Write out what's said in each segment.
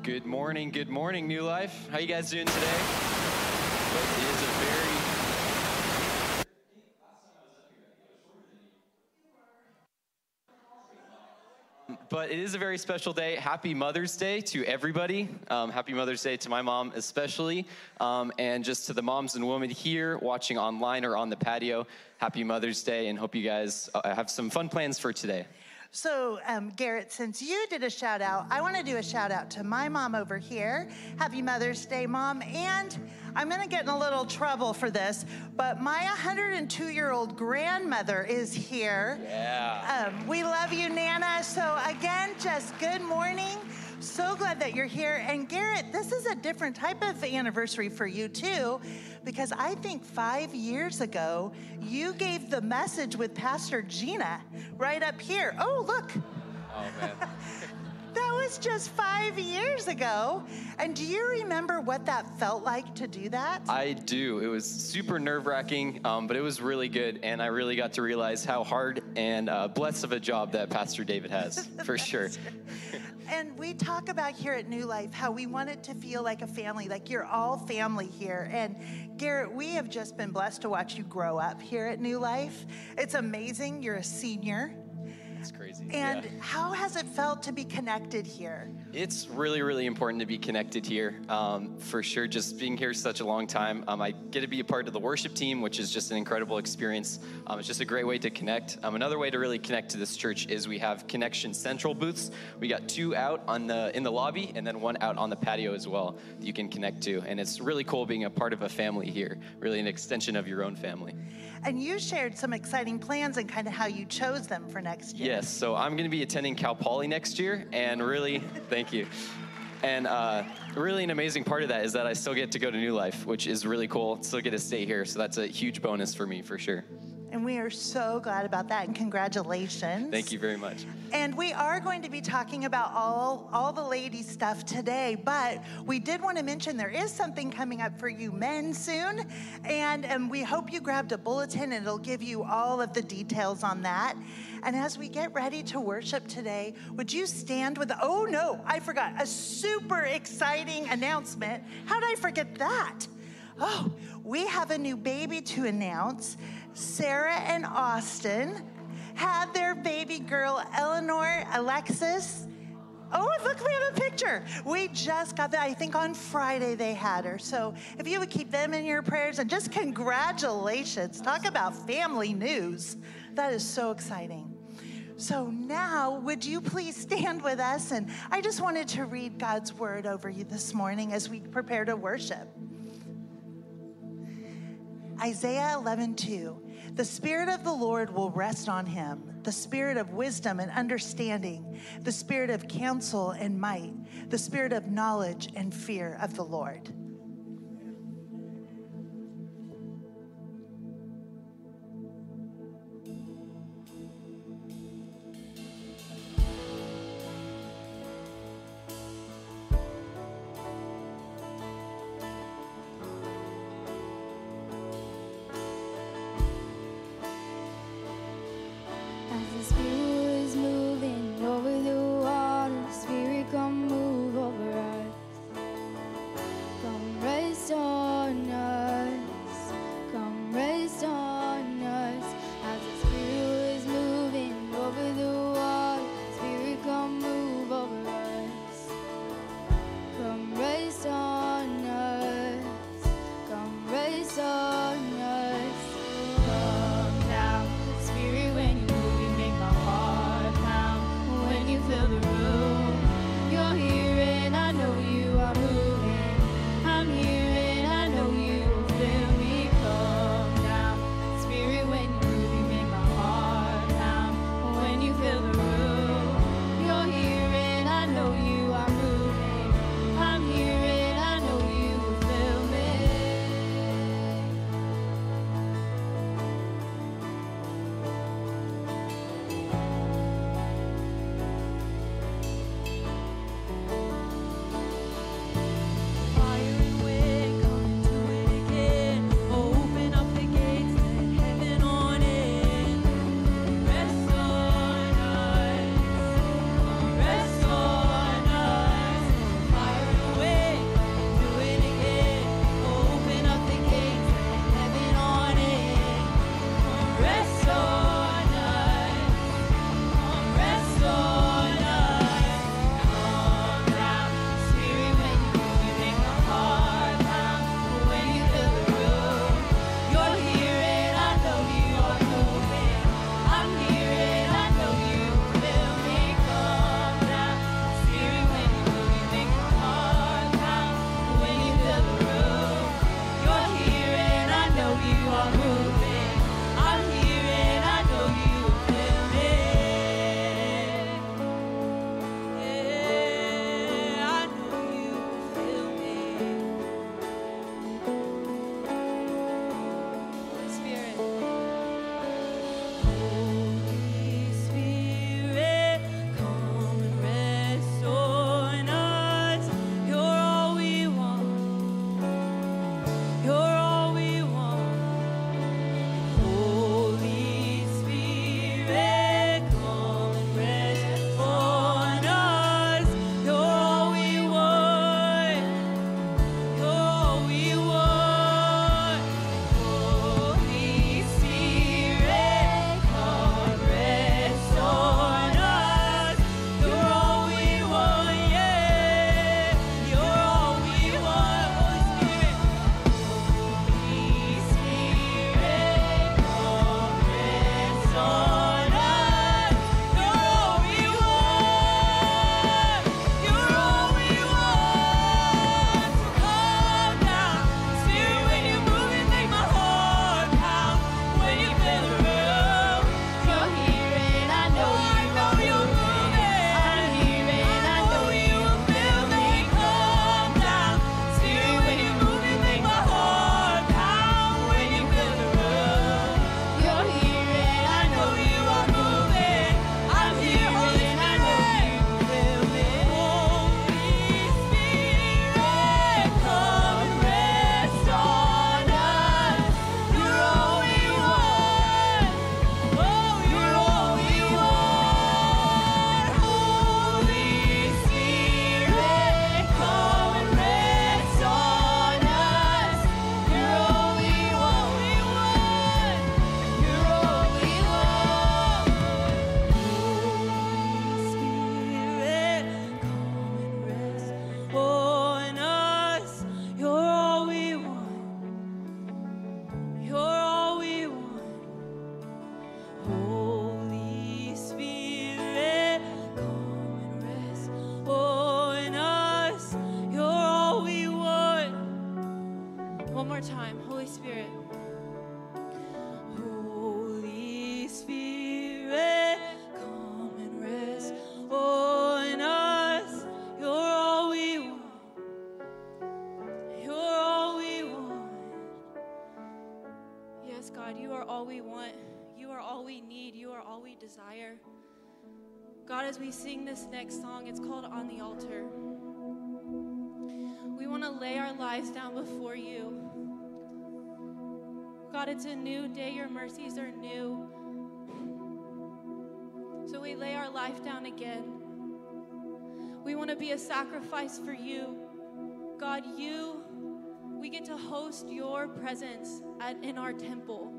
Good morning, New Life. How you guys doing today? But it is a very special day. Happy Mother's Day to everybody. Happy Mother's Day to my mom especially, and just to the moms and women here watching online or on the patio. Happy Mother's Day, and hope you guys have some fun plans for today. So, Garrett, since you did a shout out, I want to do a shout out to my mom over here. Happy Mother's Day, Mom. And I'm going to get in a little trouble for this, but my 102-year-old grandmother is here. Yeah. We love you, Nana. So again, just good morning. So glad that you're here. And Garrett, this is a different type of anniversary for you too, because I think 5 years ago, you gave the message with Pastor Gina right up here. Oh, look. Oh, man. That was just 5 years ago. And do you remember what that felt like to do that? I do. It was super nerve-wracking, but it was really good. And I really got to realize how hard and blessed of a job that Pastor David has, for sure. And we talk about here at New Life how we want it to feel like a family, like you're all family here. And Garrett, we have just been blessed to watch you grow up here at New Life. It's amazing. You're a senior. It's crazy. And how has it felt to be connected here? It's really, really important to be connected here. For sure, just being here such a long time. I get to be a part of the worship team, which is just an incredible experience. It's just a great way to connect. Another way to really connect to this church is we have Connection Central booths. We got 2 out in the lobby and then 1 out on the patio as well that you can connect to. And it's really cool being a part of a family here, really an extension of your own family. And you shared some exciting plans and kind of how you chose them for next year. Yes, so I'm going to be attending Cal Poly next year, and really, thank you. And really an amazing part of that is that I still get to go to New Life, which is really cool. Still get to stay here, so that's a huge bonus for me, for sure. And we are so glad about that, and congratulations. Thank you very much. And we are going to be talking about all the ladies stuff today, but we did want to mention there is something coming up for you men soon, and we hope you grabbed a bulletin, and it'll give you all of the details on that. And as we get ready to worship today, would you stand with, oh no, I forgot, a super exciting announcement. How did I forget that? Oh, we have a new baby to announce. Sarah and Austin had their baby girl, Eleanor Alexis. Oh, look, we have a picture. We just got that, I think on Friday they had her. So if you would keep them in your prayers, and just congratulations. Talk about family news. That is so exciting. So now, would you please stand with us? And I just wanted to read God's word over you this morning as we prepare to worship. Isaiah 11:2. The Spirit of the Lord will rest on him, the Spirit of wisdom and understanding, the Spirit of counsel and might, the Spirit of knowledge and fear of the Lord. Come we desire. God, as we sing this next song, it's called On the Altar. We want to lay our lives down before you. God, it's a new day. Your mercies are new. So we lay our life down again. We want to be a sacrifice for you. God, we get to host your presence in our temple.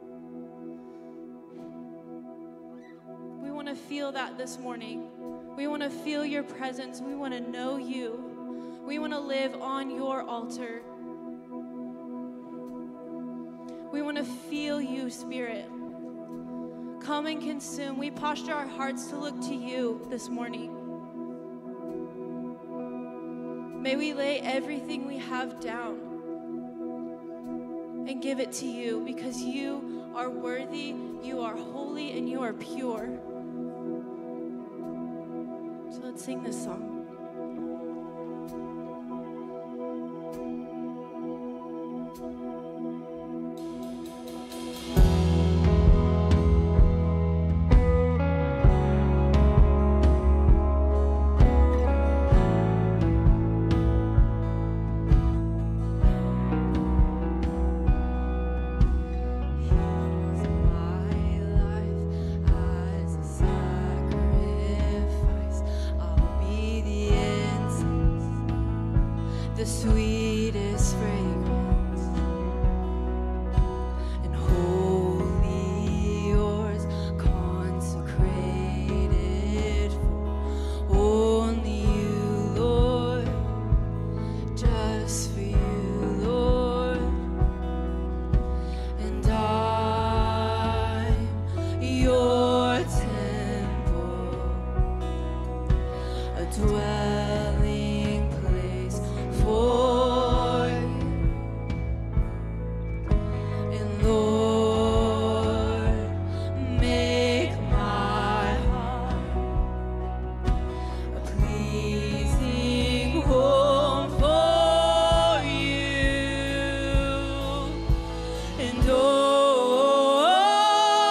We want to feel that this morning. We want to feel your presence. We want to know you. We want to live on your altar. We want to feel you, Spirit. Come and consume. We posture our hearts to look to you this morning. May we lay everything we have down and give it to you, because you are worthy, you are holy, and you are pure. So let's sing this song.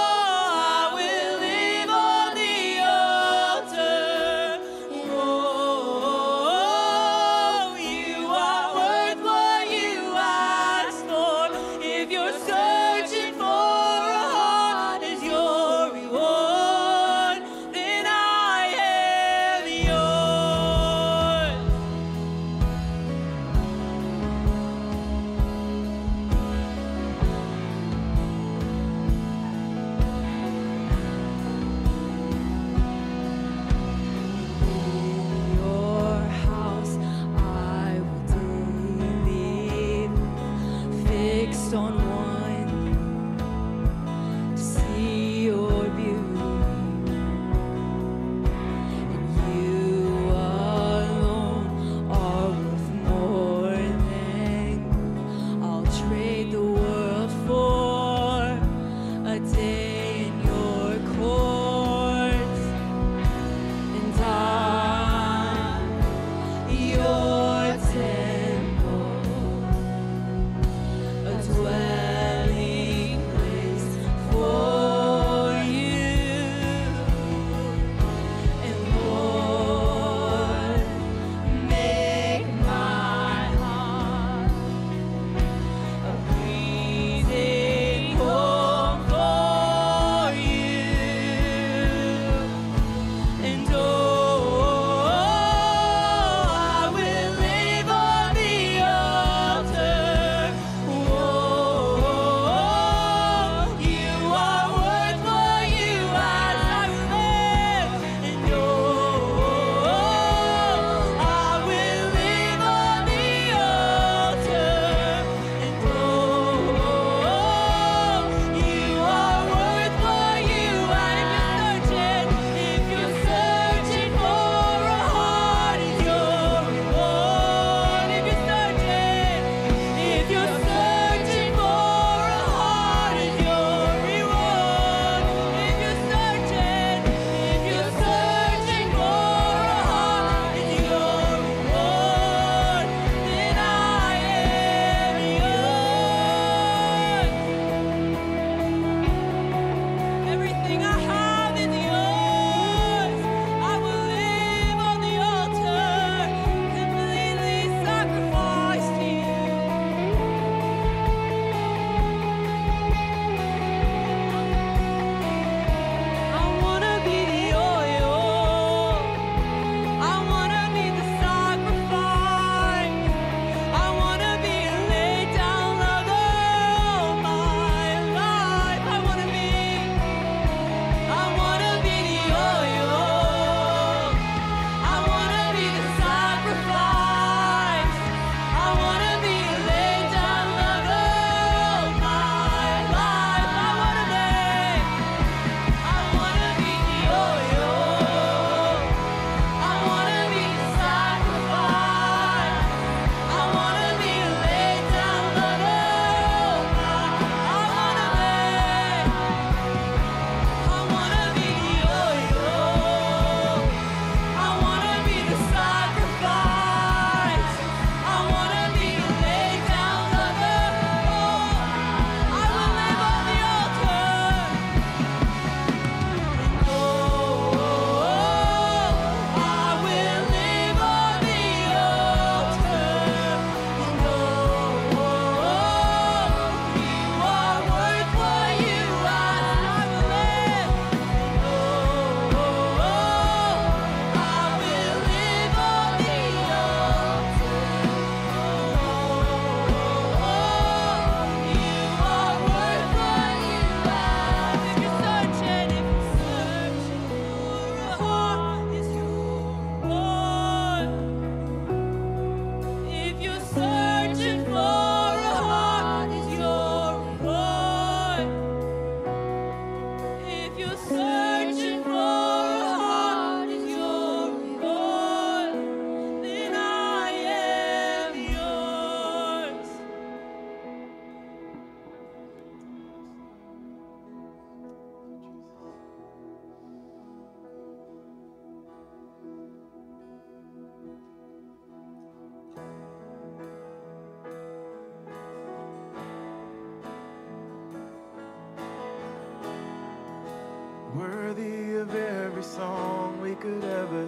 I will live on the altar.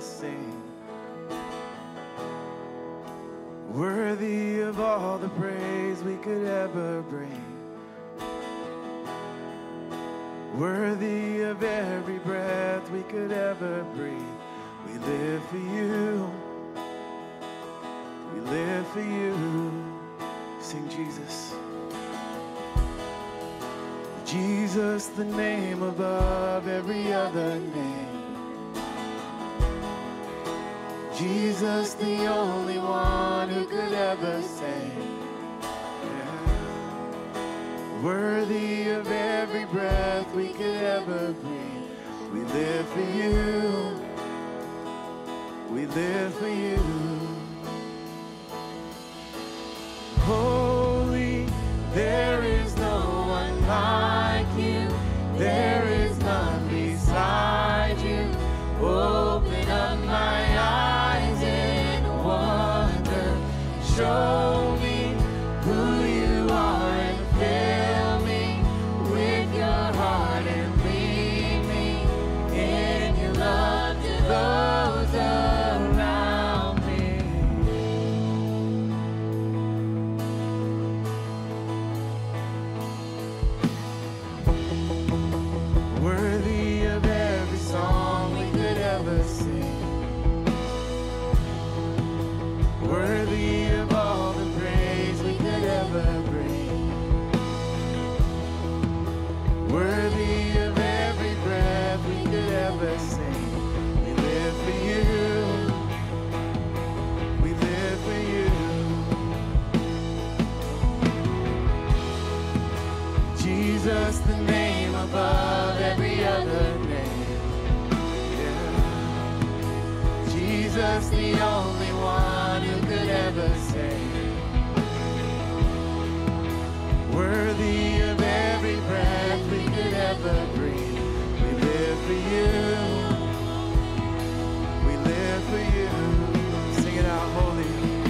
sing. Worthy of all the praise we could ever bring. Worthy of every breath we could ever breathe. We live for you. We live for you. Sing Jesus. Jesus, the name above every other name. Jesus, the only one who could ever save. Yeah. Worthy of every breath we could ever breathe. We live for you. We live for you. Holy, there is no one like you. There is none beside you. Open up my eyes in wonder. Show me who you are and fill me with your heart and lead me in your love to those around me. Worthy of every song we could ever sing. Worthy of all the praise we could ever bring. Worthy of every breath we could ever sing. We live for you. We live for you. Jesus, the name above every other name. Yeah. Jesus, the only one who could ever save. Worthy of every breath we could ever breathe. We live for you. We live for you. Sing it out, holy.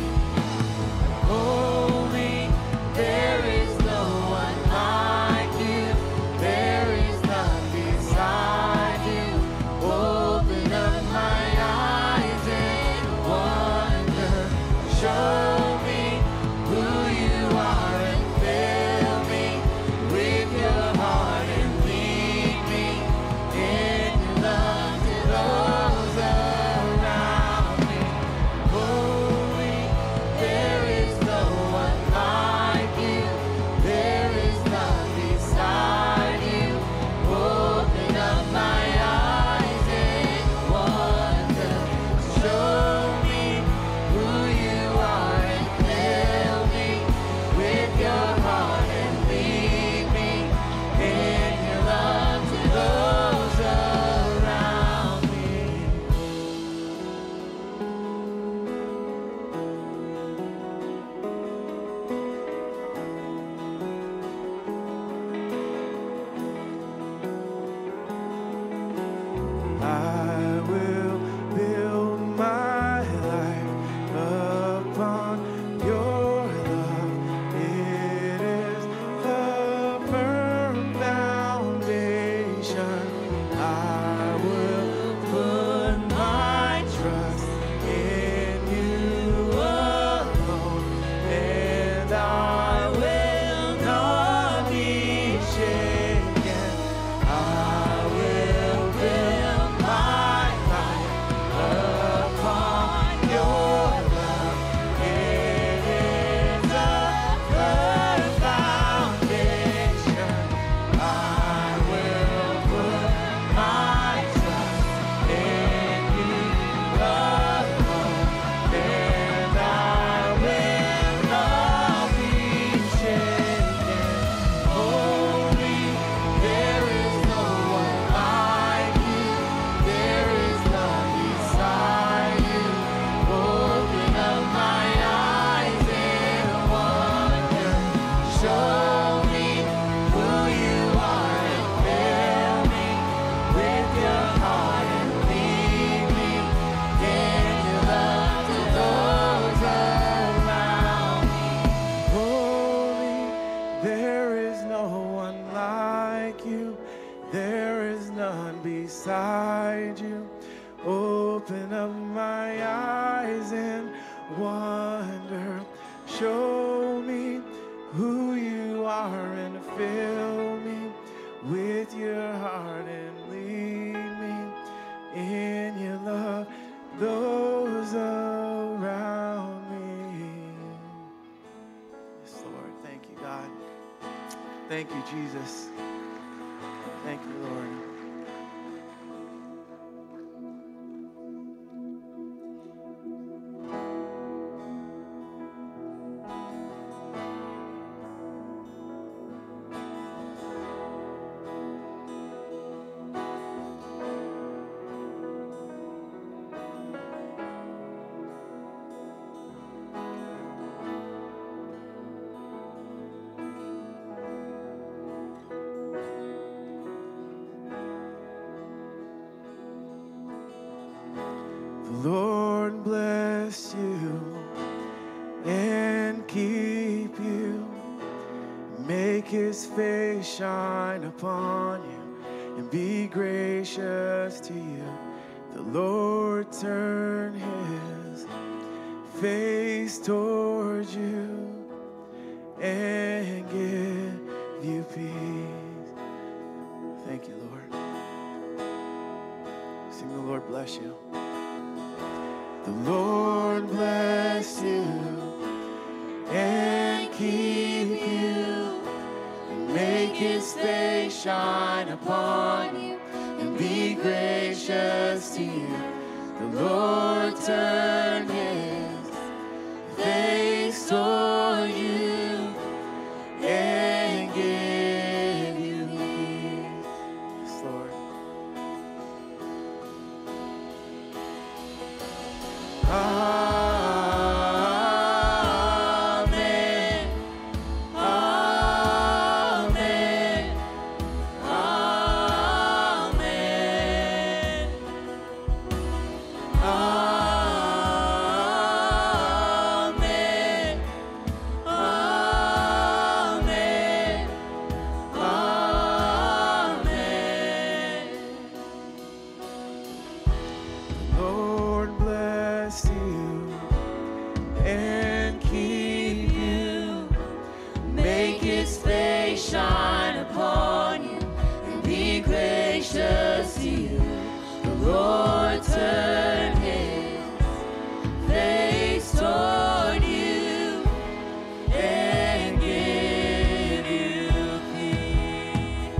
Holy, there is no one like you. There is none beside you. Open up my eyes in wonder. Show me who you are and fill me with your heart and lead me in your love to those around me. Holy, there is no one like you. There is none beside you. Open up my eyes in wonder. Show me who you are and fill me with your heart and lead me in your love to those around me. I will build my life upon your love. It is the firm foundation. I will put my trust in you alone, and I will not be shaken. I will build my life upon your love. It is the firm foundation. I will put my trust in you alone, and I will not be shaken. Holy, there is no one like you. There is none beside you. Open up my eyes in wonder. Show me who you are and fill me with your heart and lead me in your love to those around me. Holy, there is no one like you. There is none beside you. Open up my eyes and wonder. Show me who you are and fill me with your heart and lead me in your love. Those around me. Yes, Lord. Thank you, God. Thank you, Jesus. Thank you, Lord. The Lord bless you and keep you. Make his face shine upon you and be gracious to you. The Lord turn his face towards you and give you peace. Thank you, Lord. Sing, the Lord bless you. The Lord bless you and keep you, and make his face shine upon you and be gracious to you. The Lord turn his face toward you and give you peace. Yes, Lord. Lord bless you and keep you. Make his face shine upon you and be gracious to you. The Lord turn his face toward you and give you peace.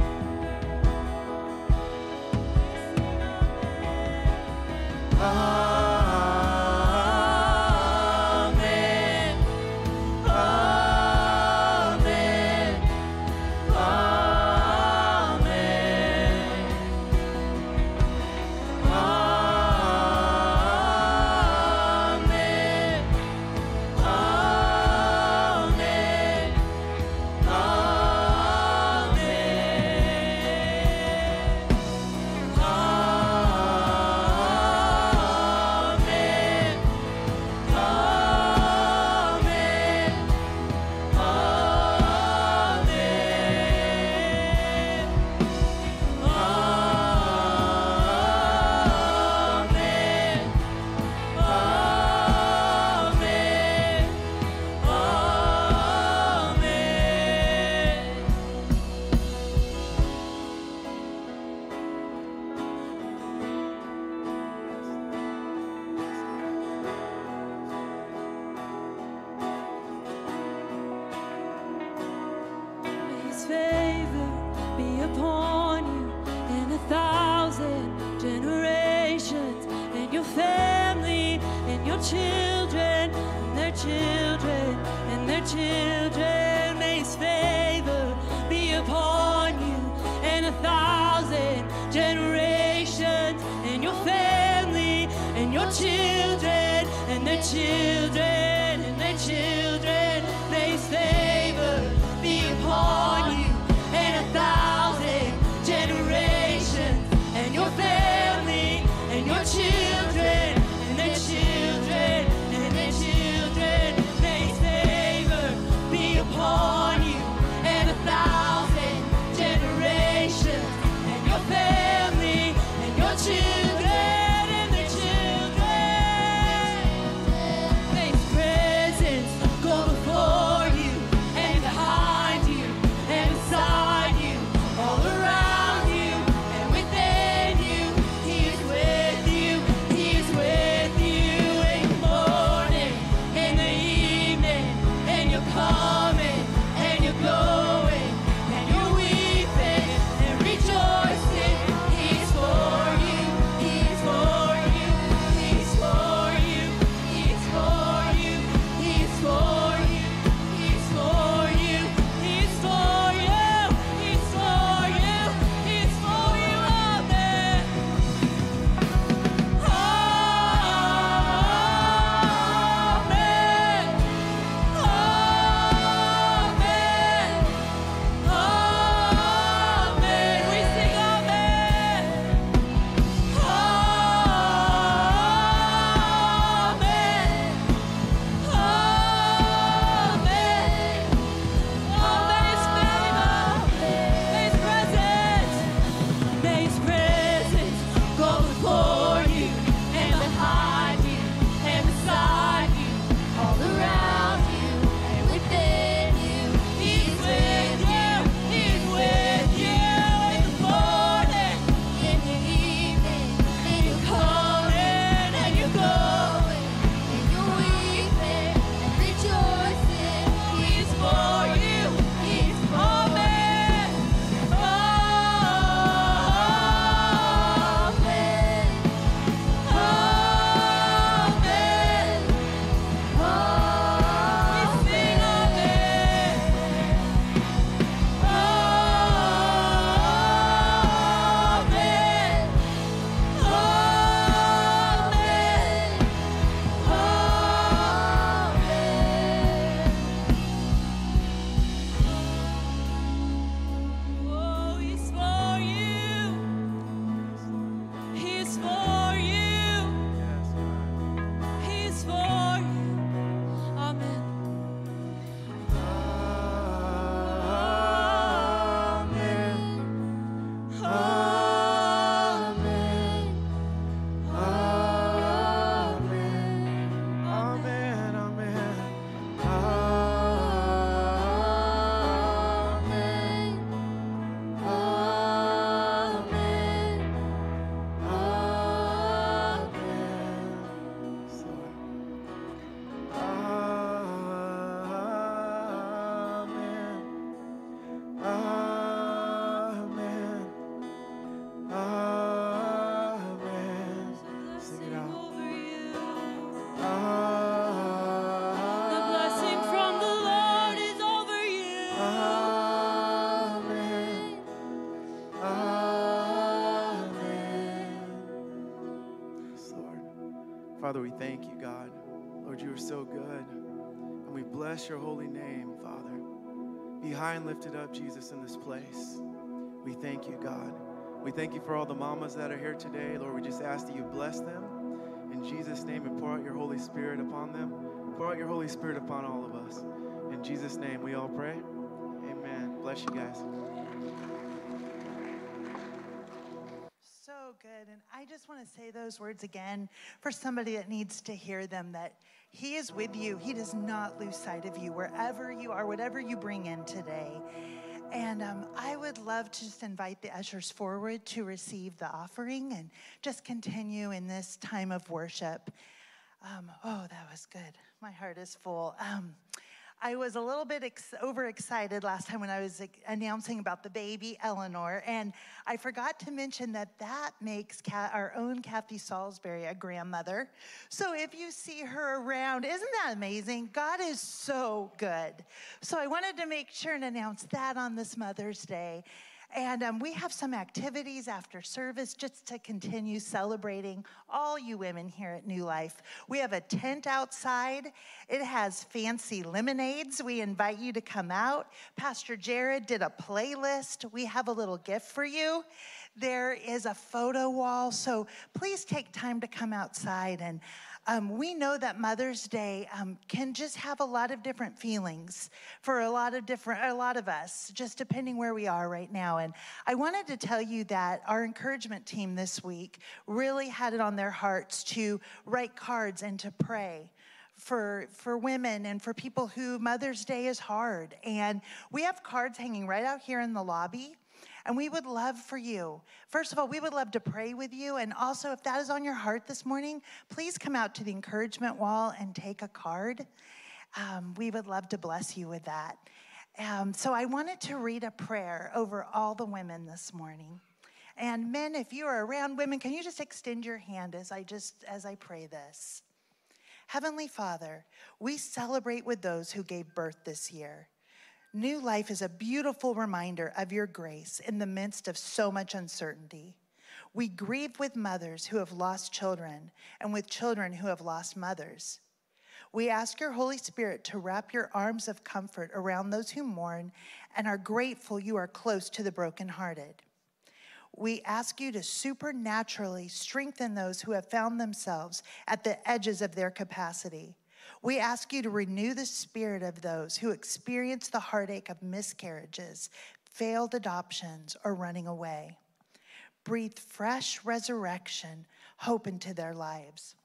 His favor be upon you in 1,000 generations, and your family, and your children, and their children, and their children. May his favor be upon you in 1,000 generations, and your family, and your children, and their children, and their children. May his favor be upon you in 1,000 generations, and your family, and your children, and their children, and their children. May his favor be upon you in 1,000 generations, and your family, and your children, and their Father, we thank you, God. Lord, you are so good. And we bless your holy name, Father. Be high and lifted up, Jesus, in this place. We thank you, God. We thank you for all the mamas that are here today. Lord, we just ask that you bless them in Jesus' name and pour out your Holy Spirit upon them. Pour out your Holy Spirit upon all of us. In Jesus' name, we all pray. Amen. Bless you guys. So good. And I just want to say those words again for somebody that needs to hear them, that he is with you. He does not lose sight of you wherever you are, whatever you bring in today. And I would love to just invite the ushers forward to receive the offering and just continue in this time of worship. That was good. My heart is full. I was a little bit overexcited last time when I was announcing about the baby, Eleanor, and I forgot to mention that makes our own Kathy Salisbury a grandmother. So if you see her around, isn't that amazing? God is so good. So I wanted to make sure and announce that on this Mother's Day. And we have some activities after service just to continue celebrating all you women here at New Life. We have a tent outside. It has fancy lemonades. We invite you to come out. Pastor Jared did a playlist. We have a little gift for you. There is a photo wall, so please take time to come outside. And we know that Mother's Day can just have a lot of different feelings for a lot of us, just depending where we are right now. And I wanted to tell you that our encouragement team this week really had it on their hearts to write cards and to pray for women and for people who Mother's Day is hard. And we have cards hanging right out here in the lobby. And we would love for you. First of all, we would love to pray with you. And also, if that is on your heart this morning, please come out to the encouragement wall and take a card. We would love to bless you with that. So I wanted to read a prayer over all the women this morning. And men, if you are around women, can you just extend your hand as I pray this? Heavenly Father, we celebrate with those who gave birth this year. New Life is a beautiful reminder of your grace in the midst of so much uncertainty. We grieve with mothers who have lost children and with children who have lost mothers. We ask your Holy Spirit to wrap your arms of comfort around those who mourn and are grateful you are close to the brokenhearted. We ask you to supernaturally strengthen those who have found themselves at the edges of their capacity. We ask you to renew the spirit of those who experience the heartache of miscarriages, failed adoptions, or running away. Breathe fresh resurrection, hope into their lives.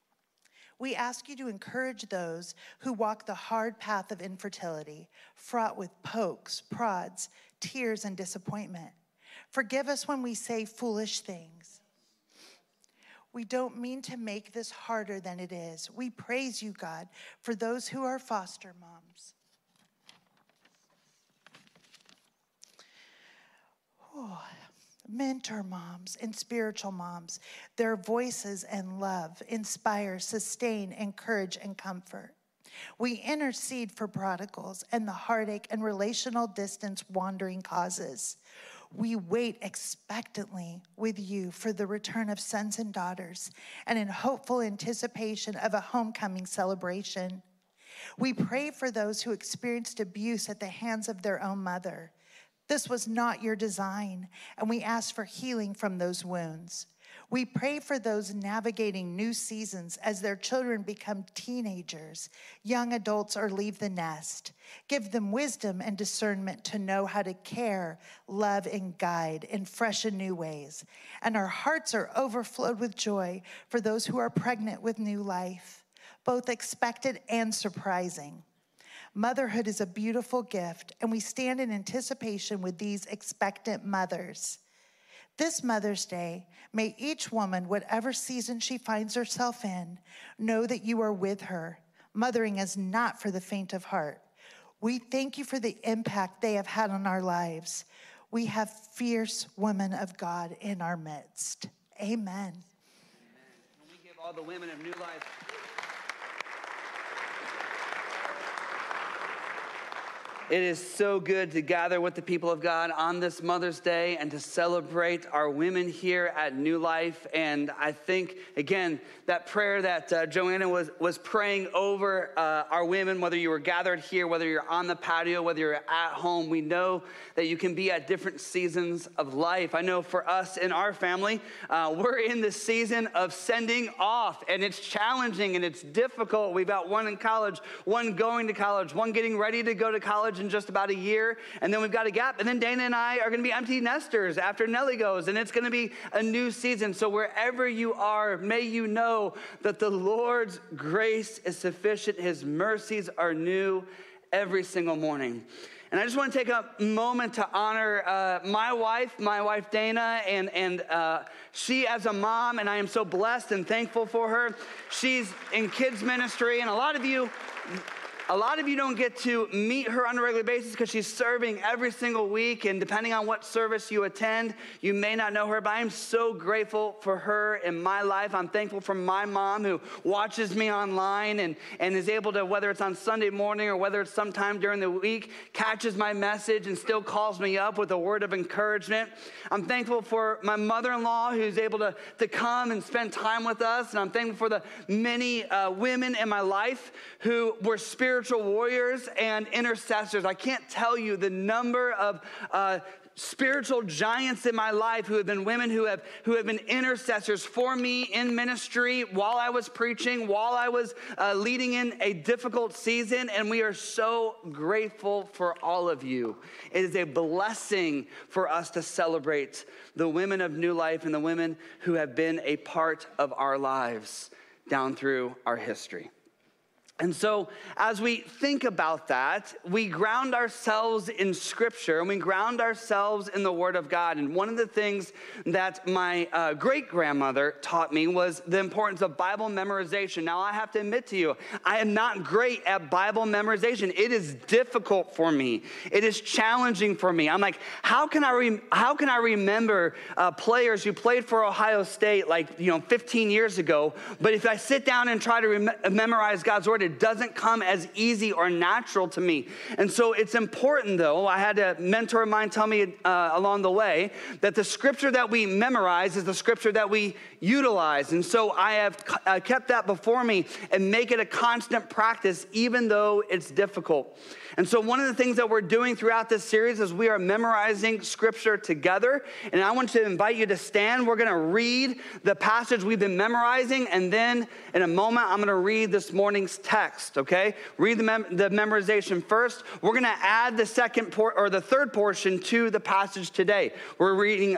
We ask you to encourage those who walk the hard path of infertility, fraught with pokes, prods, tears, and disappointment. Forgive us when we say foolish things. We don't mean to make this harder than it is. We praise you, God, for those who are foster moms. Mentor moms and spiritual moms. Their voices and love inspire, sustain, encourage, and comfort. We intercede for prodigals and the heartache and relational distance wandering causes. We wait expectantly with you for the return of sons and daughters and in hopeful anticipation of a homecoming celebration. We pray for those who experienced abuse at the hands of their own mother. This was not your design, and we ask for healing from those wounds. We pray for those navigating new seasons as their children become teenagers, young adults, or leave the nest. Give them wisdom and discernment to know how to care, love, and guide in fresh and new ways. And our hearts are overflowed with joy for those who are pregnant with new life, both expected and surprising. Motherhood is a beautiful gift, and we stand in anticipation with these expectant mothers. This Mother's Day, may each woman, whatever season she finds herself in, know that you are with her. Mothering is not for the faint of heart. We thank you for the impact they have had on our lives. We have fierce women of God in our midst. Amen. Amen. And we give all the women of New Life. It is so good to gather with the people of God on this Mother's Day and to celebrate our women here at New Life. And I think, again, that prayer that Joanna was praying over our women, whether you were gathered here, whether you're on the patio, whether you're at home, we know that you can be at different seasons of life. I know for us in our family, we're in the season of sending off, and it's challenging and it's difficult. We've got one in college, one going to college, one getting ready to go to college in just about a year, and then we've got a gap, and then Dana and I are going to be empty nesters after Nellie goes, and it's going to be a new season. So wherever you are, may you know that the Lord's grace is sufficient. His mercies are new every single morning. And I just want to take a moment to honor my wife Dana, and she as a mom, and I am so blessed and thankful for her. She's in kids ministry, and a lot of you don't get to meet her on a regular basis because she's serving every single week, and depending on what service you attend, you may not know her, but I am so grateful for her in my life. I'm thankful for my mom who watches me online and is able to, whether it's on Sunday morning or whether it's sometime during the week, catches my message and still calls me up with a word of encouragement. I'm thankful for my mother-in-law who's able to come and spend time with us, and I'm thankful for the many women in my life who were spiritual warriors and intercessors. I can't tell you the number of spiritual giants in my life who have been women who have been intercessors for me in ministry while I was preaching, while I was leading in a difficult season, and we are so grateful for all of you. It is a blessing for us to celebrate the women of New Life and the women who have been a part of our lives down through our history. And so as we think about that, we ground ourselves in Scripture and we ground ourselves in the Word of God. And one of the things that my great-grandmother taught me was the importance of Bible memorization. Now, I have to admit to you, I am not great at Bible memorization. It is difficult for me. It is challenging for me. I'm like, how can I remember players who played for Ohio State 15 years ago, but if I sit down and try to memorize God's Word, it doesn't come as easy or natural to me. And so it's important, though, I had a mentor of mine tell me along the way that the Scripture that we memorize is the Scripture that we utilize. And so I have kept that before me and make it a constant practice, even though it's difficult. And so one of the things that we're doing throughout this series is we are memorizing Scripture together. And I want to invite you to stand. We're going to read the passage we've been memorizing, and then in a moment, I'm going to read this morning's text, okay? Read the memorization first. We're going to add the third portion to the passage today. We're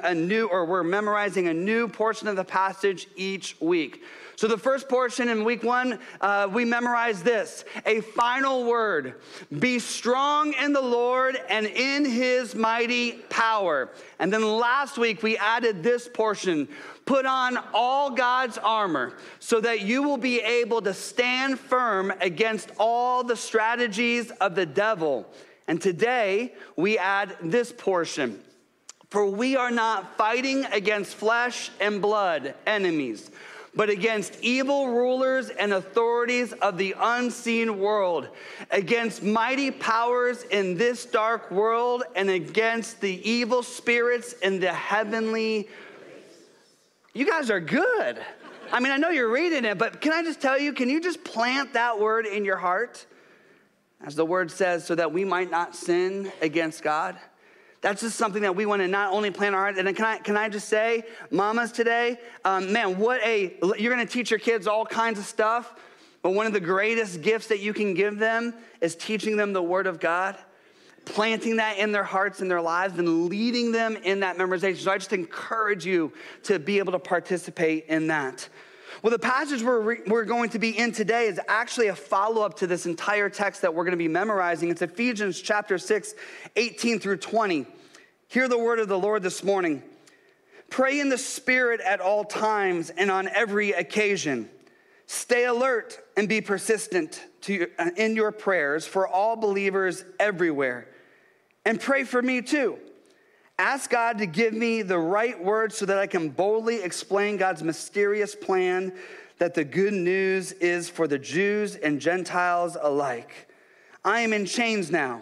memorizing a new portion of the passage each week. So the first portion in week 1, we memorized this: a final word. Be strong in the Lord and in his mighty power. And then last week, we added this portion: put on all God's armor so that you will be able to stand firm against all the strategies of the devil. And today, we add this portion: for we are not fighting against flesh and blood enemies, but against evil rulers and authorities of the unseen world, against mighty powers in this dark world, and against the evil spirits in the heavenly. You guys are good. I mean, I know you're reading it, but can I just tell you, can you just plant that word in your heart? As the word says, so that we might not sin against God. That's just something that we want to not only plant our heart. And then can I just say, mamas today, you're going to teach your kids all kinds of stuff, but one of the greatest gifts that you can give them is teaching them the Word of God, planting that in their hearts and their lives, and leading them in that memorization. So I just encourage you to be able to participate in that. Well, the passage we're going to be in today is actually a follow-up to this entire text that we're going to be memorizing. It's Ephesians chapter 6, 18 through 20. Hear the word of the Lord this morning. Pray in the Spirit at all times and on every occasion. Stay alert and be persistent in your prayers for all believers everywhere. And pray for me too. Ask God to give me the right words so that I can boldly explain God's mysterious plan that the good news is for the Jews and Gentiles alike. I am in chains now,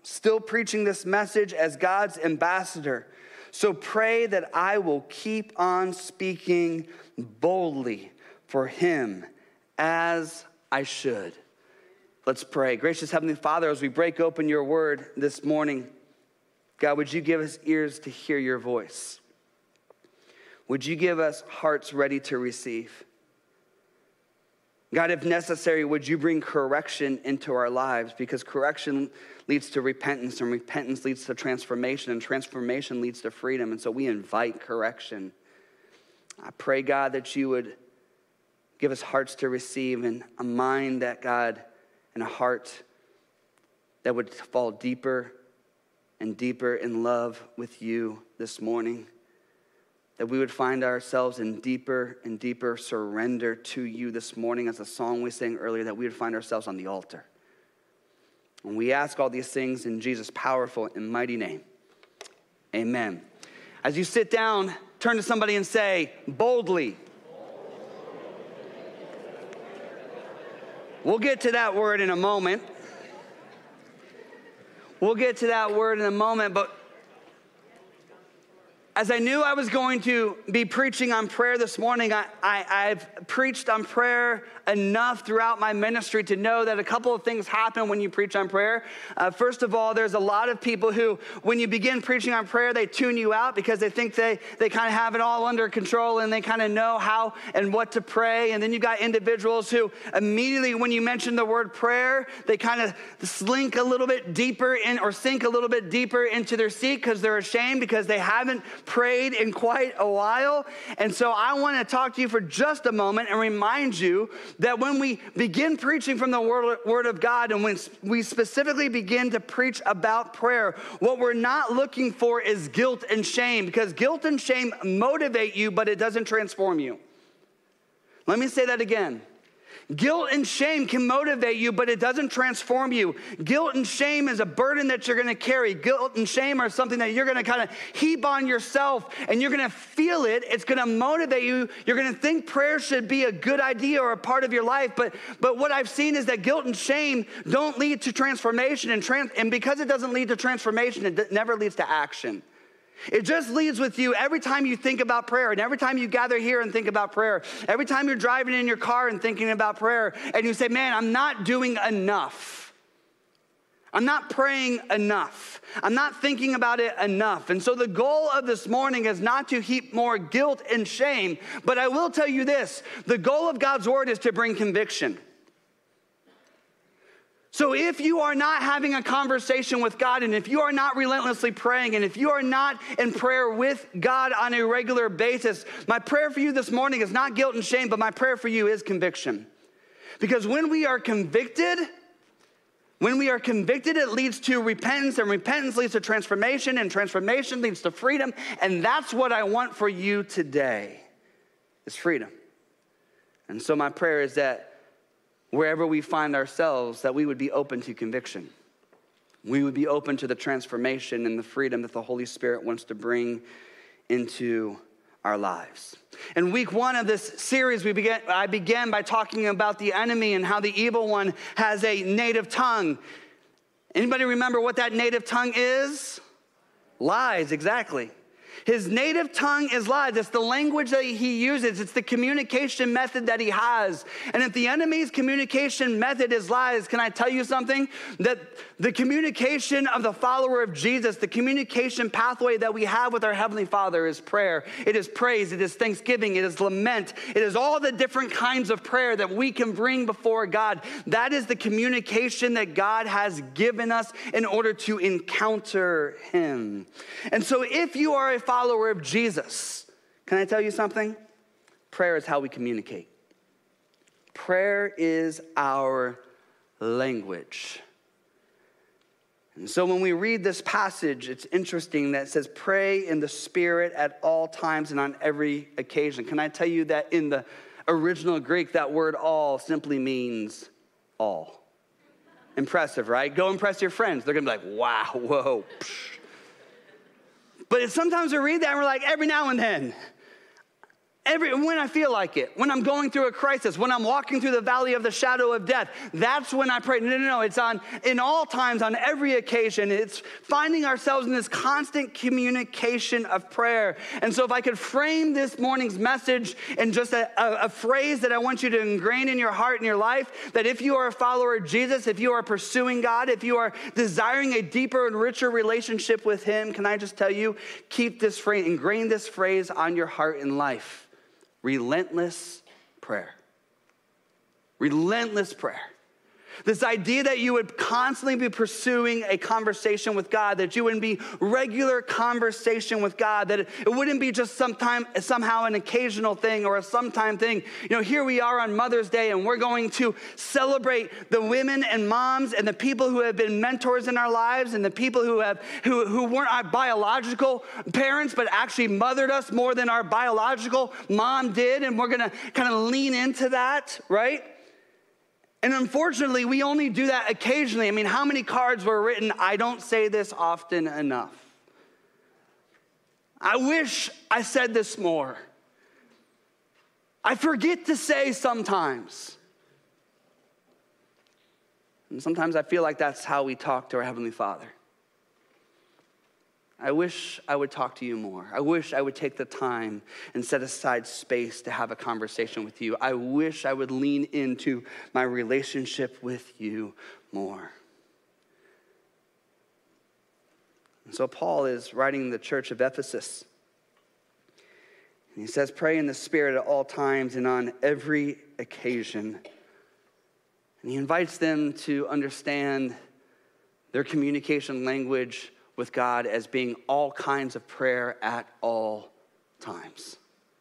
still preaching this message as God's ambassador. So pray that I will keep on speaking boldly for him as I should. Let's pray. Gracious Heavenly Father, as we break open your word this morning, God, would you give us ears to hear your voice? Would you give us hearts ready to receive? God, if necessary, would you bring correction into our lives? Because correction leads to repentance, and repentance leads to transformation, and transformation leads to freedom. And so we invite correction. I pray, God, that you would give us hearts to receive, and a mind that, God, and a heart that would fall deeper and deeper in love with you this morning. That we would find ourselves in deeper and deeper surrender to you this morning, as the song we sang earlier, that we would find ourselves on the altar. And we ask all these things in Jesus' powerful and mighty name. Amen. As you sit down, turn to somebody and say, boldly. We'll get to that word in a moment. But as I knew I was going to be preaching on prayer this morning, I've preached on prayer enough throughout my ministry to know that a couple of things happen when you preach on prayer. First of all, there's a lot of people who, when you begin preaching on prayer, they tune you out because they think they kind of have it all under control and they kind of know how and what to pray. And then you got individuals who immediately, when you mention the word prayer, they kind of sink a little bit deeper into their seat because they're ashamed because they haven't prayed in quite a while. And so I want to talk to you for just a moment and remind you that when we begin preaching from the Word of God, and when we specifically begin to preach about prayer, what we're not looking for is guilt and shame, because guilt and shame motivate you, but it doesn't transform you. Let me say that again. Guilt and shame can motivate you, but it doesn't transform you. Guilt and shame is a burden that you're going to carry. Guilt and shame are something that you're going to kind of heap on yourself, and you're going to feel it. It's going to motivate you. You're going to think prayer should be a good idea or a part of your life. But what I've seen is that guilt and shame don't lead to transformation, and because it doesn't lead to transformation, it never leads to action. It just leads with you every time you think about prayer, and every time you gather here and think about prayer, every time you're driving in your car and thinking about prayer, and you say, man, I'm not doing enough. I'm not praying enough. I'm not thinking about it enough. And so the goal of this morning is not to heap more guilt and shame, but I will tell you this, the goal of God's word is to bring conviction. So if you are not having a conversation with God, and if you are not relentlessly praying, and if you are not in prayer with God on a regular basis, my prayer for you this morning is not guilt and shame, but my prayer for you is conviction. Because when we are convicted, it leads to repentance, and repentance leads to transformation, and transformation leads to freedom. And that's what I want for you today, is freedom. And so my prayer is that wherever we find ourselves, that we would be open to conviction. We would be open to the transformation and the freedom that the Holy Spirit wants to bring into our lives. In week one of this series, I began by talking about the enemy and how the evil one has a native tongue. Anybody remember what that native tongue is? Lies, exactly. His native tongue is lies. It's the language that he uses. It's the communication method that he has. And if the enemy's communication method is lies, can I tell you something? That the communication of the follower of Jesus, the communication pathway that we have with our Heavenly Father is prayer. It is praise. It is thanksgiving. It is lament. It is all the different kinds of prayer that we can bring before God. That is the communication that God has given us in order to encounter him. And so if you are a follower of Jesus, can I tell you something? Prayer is how we communicate. Prayer is our language. And so when we read this passage, it's interesting that it says, pray in the Spirit at all times and on every occasion. Can I tell you that in the original Greek, that word all simply means all. Impressive, right? Go impress your friends. They're going to be like, wow, whoa. Psh. But sometimes we read that and we're like, every now and then. When I feel like it, when I'm going through a crisis, when I'm walking through the valley of the shadow of death, that's when I pray. No. It's in all times, on every occasion. It's finding ourselves in this constant communication of prayer. And so if I could frame this morning's message in just a phrase that I want you to ingrain in your heart and your life, that if you are a follower of Jesus, if you are pursuing God, if you are desiring a deeper and richer relationship with him, can I just tell you, keep this phrase, ingrain this phrase on your heart and life. Relentless prayer. Relentless prayer. This idea that you would constantly be pursuing a conversation with God, that you would be regular conversation with God, that it wouldn't be just somehow an occasional thing or a sometime thing. Here we are on Mother's Day, and we're going to celebrate the women and moms and the people who have been mentors in our lives and the people who weren't our biological parents, but actually mothered us more than our biological mom did. And we're going to kind of lean into that, right? And unfortunately, we only do that occasionally. I mean, how many cards were written, "I don't say this often enough"? I wish I said this more. I forget to say sometimes. And sometimes I feel like that's how we talk to our Heavenly Father. I wish I would talk to you more. I wish I would take the time and set aside space to have a conversation with you. I wish I would lean into my relationship with you more. And so Paul is writing the church of Ephesus. And he says, pray in the Spirit at all times and on every occasion. And he invites them to understand their communication language with God as being all kinds of prayer at all times.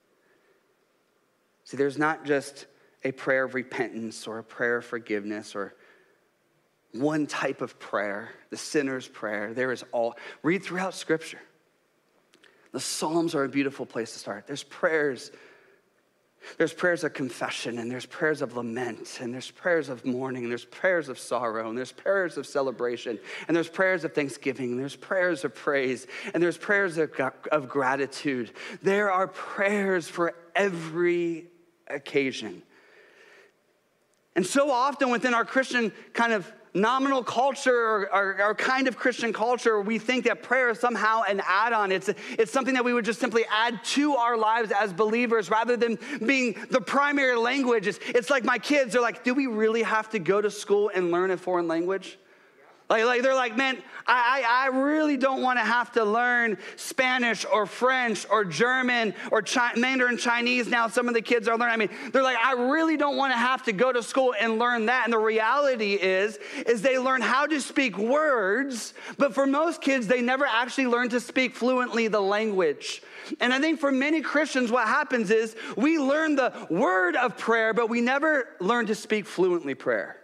See, there's not just a prayer of repentance or a prayer of forgiveness or one type of prayer, the sinner's prayer. There is all. Read throughout Scripture. The Psalms are a beautiful place to start. There's prayers of confession, and there's prayers of lament, and there's prayers of mourning, and there's prayers of sorrow, and there's prayers of celebration, and there's prayers of thanksgiving, and there's prayers of praise, and there's prayers of gratitude. There are prayers for every occasion. And so often within our Christian kind of nominal culture or our kind of Christian culture, we think that prayer is somehow an add-on. It's something that we would just simply add to our lives as believers rather than being the primary language. It's like my kids are like, do we really have to go to school and learn a foreign language? Like they're like, man, I really don't want to have to learn Spanish or French or German or Mandarin Chinese. Now some of the kids are learning. I mean, they're like, I really don't want to have to go to school and learn that. And the reality is they learn how to speak words, but for most kids, they never actually learn to speak fluently the language. And I think for many Christians, what happens is we learn the word of prayer, but we never learn to speak fluently prayer.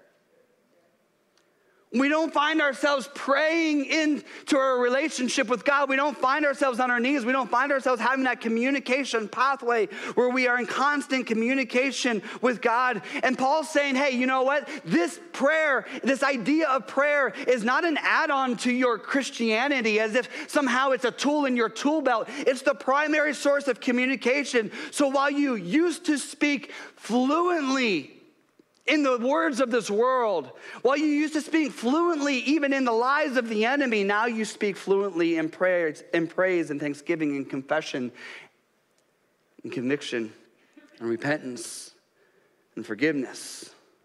We don't find ourselves praying into our relationship with God. We don't find ourselves on our knees. We don't find ourselves having that communication pathway where we are in constant communication with God. And Paul's saying, hey, you know what? This prayer, this idea of prayer is not an add-on to your Christianity as if somehow it's a tool in your tool belt. It's the primary source of communication. So while you used to speak fluently in the words of this world, while you used to speak fluently even in the lies of the enemy, now you speak fluently in praise and thanksgiving and confession and conviction and repentance and forgiveness.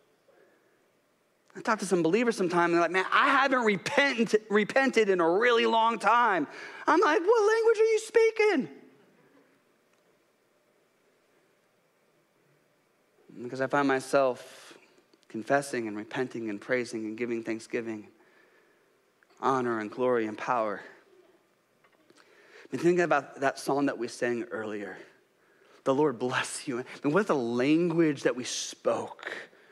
I talk to some believers sometimes, and they're like, man, I haven't repented in a really long time. I'm like, what language are you speaking? Because I find myself confessing and repenting and praising and giving thanksgiving, honor and glory and power. I've been thinking about that song that we sang earlier. The Lord bless you. I mean, what the language that we spoke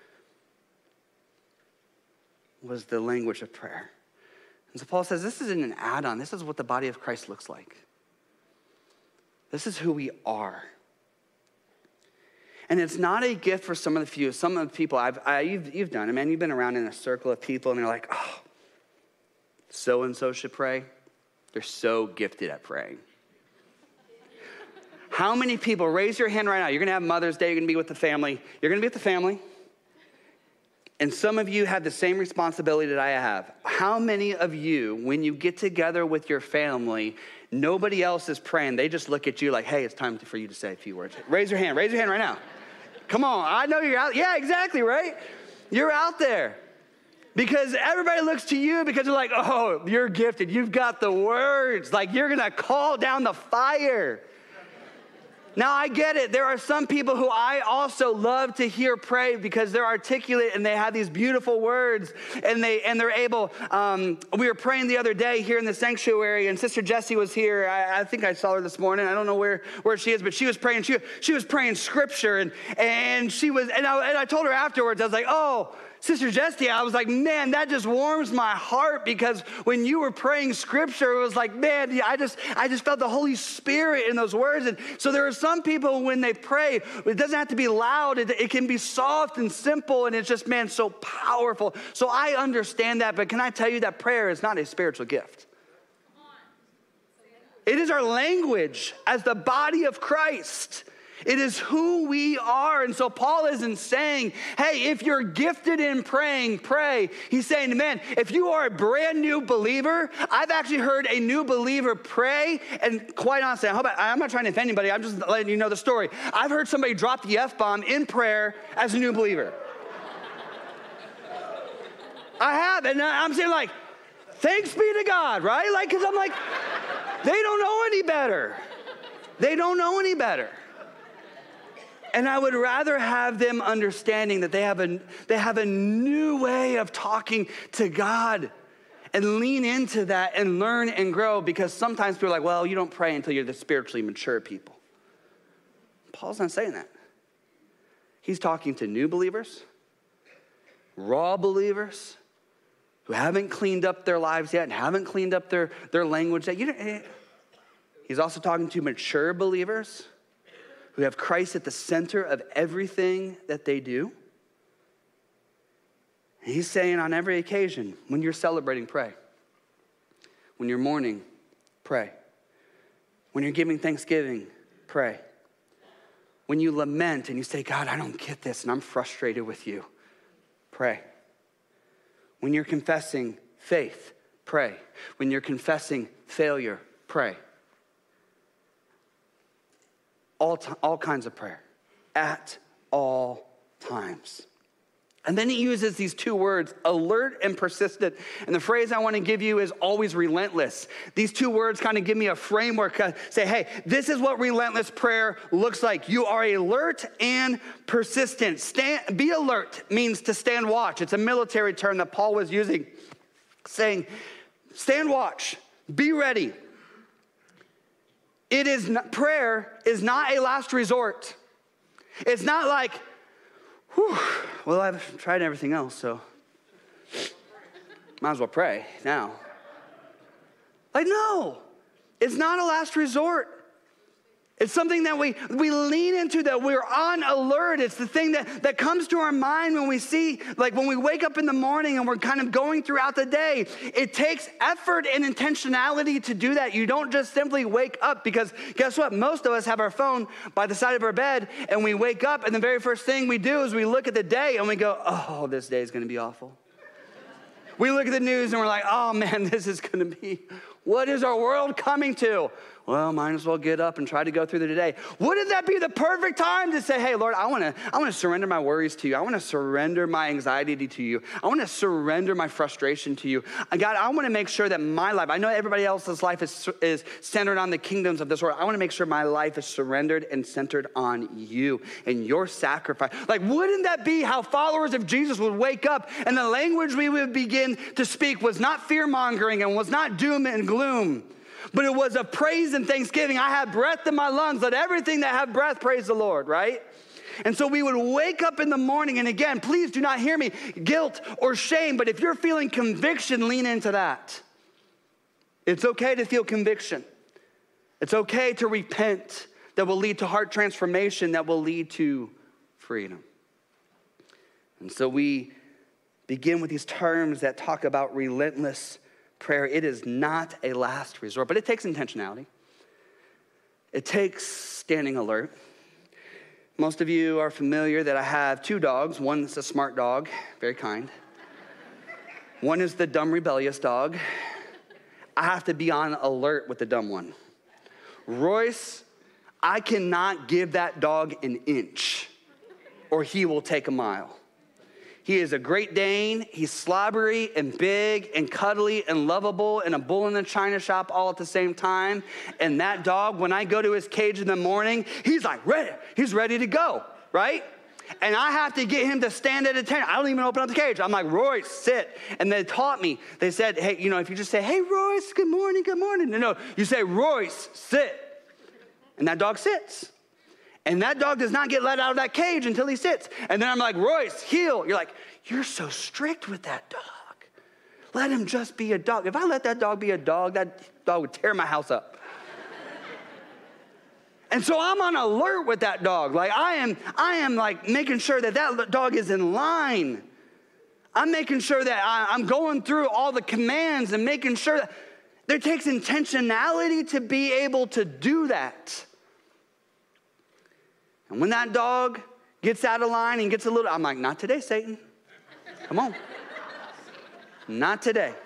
was the language of prayer. And so Paul says this isn't an add-on. This is what the body of Christ looks like. This is who we are. And it's not a gift for some of the few. Some of the people you've done it, man. You've been around in a circle of people, and they're like, oh, so-and-so should pray. They're so gifted at praying. How many people, raise your hand right now. You're going to have Mother's Day. You're going to be with the family. You're going to be with the family. And some of you have the same responsibility that I have. How many of you, when you get together with your family, nobody else is praying? They just look at you like, hey, it's time for you to say a few words. Raise your hand. Raise your hand right now. Come on. I know you're out. Yeah, exactly, right? You're out there. Because everybody looks to you because they're like, oh, you're gifted. You've got the words. Like, you're going to call down the fire. Now, I get it. There are some people who I also love to hear pray because they're articulate and they have these beautiful words and they're able. We were praying the other day here in the sanctuary, and Sister Jessie was here. I think I saw her this morning. I don't know where she is, but she was praying. She was praying scripture, and I told her afterwards. I was like, oh, Sister Jessie, I was like, man, that just warms my heart, because when you were praying scripture, it was like, man, I just felt the Holy Spirit in those words. And so there are some people, when they pray, it doesn't have to be loud. It can be soft and simple, and it's just, man, so powerful. So I understand that, but can I tell you that prayer is not a spiritual gift? It is our language as the body of Christ. It is who we are. And so Paul isn't saying, hey, if you're gifted in praying, pray. He's saying, man, if you are a brand new believer, I've actually heard a new believer pray. And quite honestly, I'm not trying to offend anybody. I'm just letting you know the story. I've heard somebody drop the F-bomb in prayer as a new believer. I have. And I'm saying, like, thanks be to God, right? Like, because I'm like, they don't know any better. They don't know any better. And I would rather have them understanding that they have a new way of talking to God, and lean into that and learn and grow, because sometimes people are like, well, you don't pray until you're the spiritually mature people. Paul's not saying that. He's talking to new believers, raw believers who haven't cleaned up their lives yet and haven't cleaned up their language yet. He's also talking to mature believers who have Christ at the center of everything that they do. And he's saying on every occasion, when you're celebrating, pray. When you're mourning, pray. When you're giving thanksgiving, pray. When you lament and you say, God, I don't get this and I'm frustrated with you, pray. When you're confessing faith, pray. When you're confessing failure, pray. All kinds of prayer, at all times. And then he uses these two words, alert and persistent. And the phrase I want to give you is always relentless. These two words kind of give me a framework. Say, hey, this is what relentless prayer looks like. You are alert and persistent. Be alert means to stand watch. It's a military term that Paul was using, saying, stand watch, be ready. Prayer is not a last resort. It's not like, whew, well, I've tried everything else, so might as well pray now. Like, no, it's not a last resort. It's something that we lean into, that we're on alert. It's the thing that comes to our mind when we see, like when we wake up in the morning and we're kind of going throughout the day. It takes effort and intentionality to do that. You don't just simply wake up, because guess what? Most of us have our phone by the side of our bed, and we wake up and the very first thing we do is we look at the day and we go, oh, this day is going to be awful. We look at the news and we're like, oh man, this is going to be, what is our world coming to? Well, might as well get up and try to go through the day. Wouldn't that be the perfect time to say, hey, Lord, I want to surrender my worries to you. I want to surrender my anxiety to you. I want to surrender my frustration to you. God, I want to make sure that my life, I know everybody else's life is centered on the kingdoms of this world. I want to make sure my life is surrendered and centered on you and your sacrifice. Like, wouldn't that be how followers of Jesus would wake up, and the language we would begin to speak was not fear-mongering and was not doom and gloom, but it was a praise and thanksgiving. I have breath in my lungs. Let everything that have breath praise the Lord, right? And so we would wake up in the morning, and again, please do not hear me guilt or shame, but if you're feeling conviction, lean into that. It's okay to feel conviction. It's okay to repent. That will lead to heart transformation, that will lead to freedom. And so we begin with these terms that talk about relentless prayer. It is not a last resort, but it takes intentionality. It takes standing alert. Most of you are familiar that I have 2 dogs. One is a smart dog, very kind. One is the dumb, rebellious dog. I have to be on alert with the dumb one. Royce, I cannot give that dog an inch or he will take a mile. He is a Great Dane. He's slobbery and big and cuddly and lovable and a bull in the china shop all at the same time. And that dog, when I go to his cage in the morning, he's like ready. He's ready to go, right? And I have to get him to stand at attention. I don't even open up the cage. I'm like, Royce, sit. And they taught me. They said, hey, if you just say, hey, Royce, good morning, good morning. No, you say, Royce, sit. And that dog sits. And that dog does not get let out of that cage until he sits. And then I'm like, Royce, heel. You're like, you're so strict with that dog. Let him just be a dog. If I let that dog be a dog, that dog would tear my house up. And so I'm on alert with that dog. Like I am like making sure that dog is in line. I'm making sure that I'm going through all the commands and making sure that there takes intentionality to be able to do that. And when that dog gets out of line and gets a little, I'm like, not today, Satan. Come on. Not today.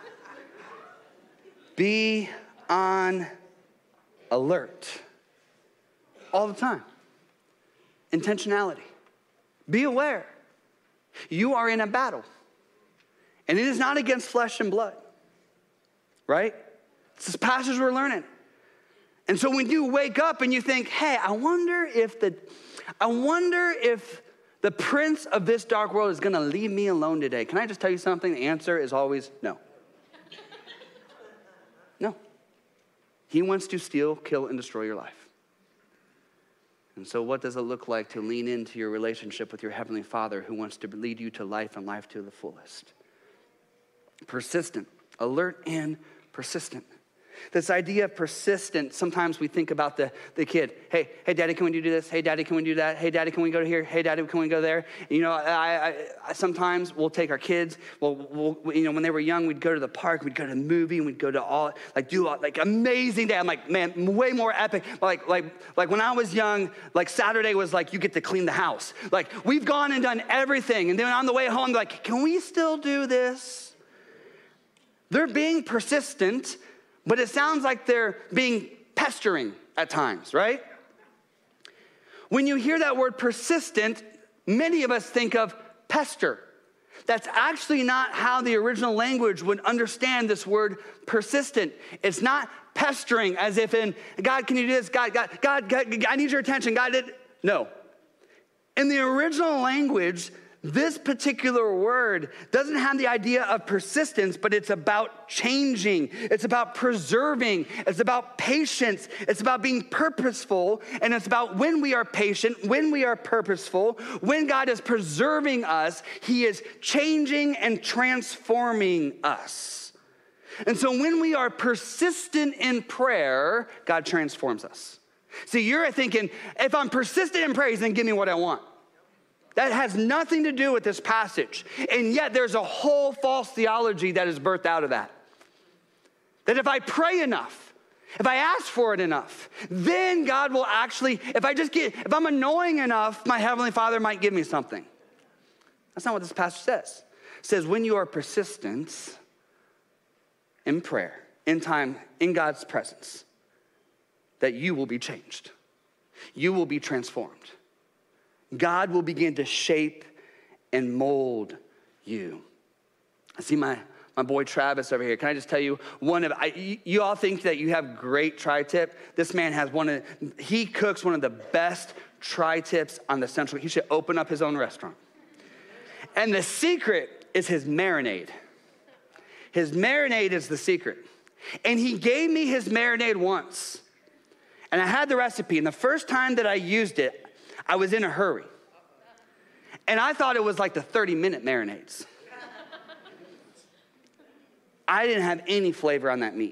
Be on alert all the time. Intentionality. Be aware. You are in a battle. And it is not against flesh and blood. Right? It's this passage we're learning. And so when you wake up and you think, hey, I wonder if the prince of this dark world is going to leave me alone today. Can I just tell you something? The answer is always no. No. He wants to steal, kill, and destroy your life. And so what does it look like to lean into your relationship with your Heavenly Father who wants to lead you to life and life to the fullest? Persistent, alert, and persistent. This idea of persistent, sometimes we think about the kid. Hey, Daddy, can we do this? Hey, Daddy, can we do that? Hey, Daddy, can we go to here? Hey, Daddy, can we go there? I sometimes we'll take our kids. When they were young, we'd go to the park, we'd go to the movie, and we'd go to do amazing day. I'm like, man, way more epic. Like when I was young, like Saturday was like you get to clean the house. Like we've gone and done everything, and then on the way home, they're like, can we still do this? They're being persistent. But it sounds like they're being pestering at times, right? When you hear that word persistent, many of us think of pester. That's actually not how the original language would understand this word persistent. It's not pestering as if in, God, can you do this? God, I need your attention. God did. No. In the original language, this particular word doesn't have the idea of persistence, but it's about changing. It's about preserving. It's about patience. It's about being purposeful. And it's about when we are patient, when we are purposeful, when God is preserving us, he is changing and transforming us. And so when we are persistent in prayer, God transforms us. See, you're thinking, if I'm persistent in prayer, then give me what I want. That has nothing to do with this passage. And yet there's a whole false theology that is birthed out of that. That if I pray enough, if I ask for it enough, then God will actually, if I'm annoying enough, my Heavenly Father might give me something. That's not what this passage says. It says when you are persistent in prayer, in time, in God's presence, that you will be changed. You will be transformed. God will begin to shape and mold you. I see my boy Travis over here. Can I just tell you, you all think that you have great tri-tip. This man has he cooks one of the best tri-tips on the Central. He should open up his own restaurant. And the secret is his marinade. His marinade is the secret. And he gave me his marinade once. And I had the recipe. And the first time that I used it, I was in a hurry. And I thought it was like the 30-minute marinades. I didn't have any flavor on that meat.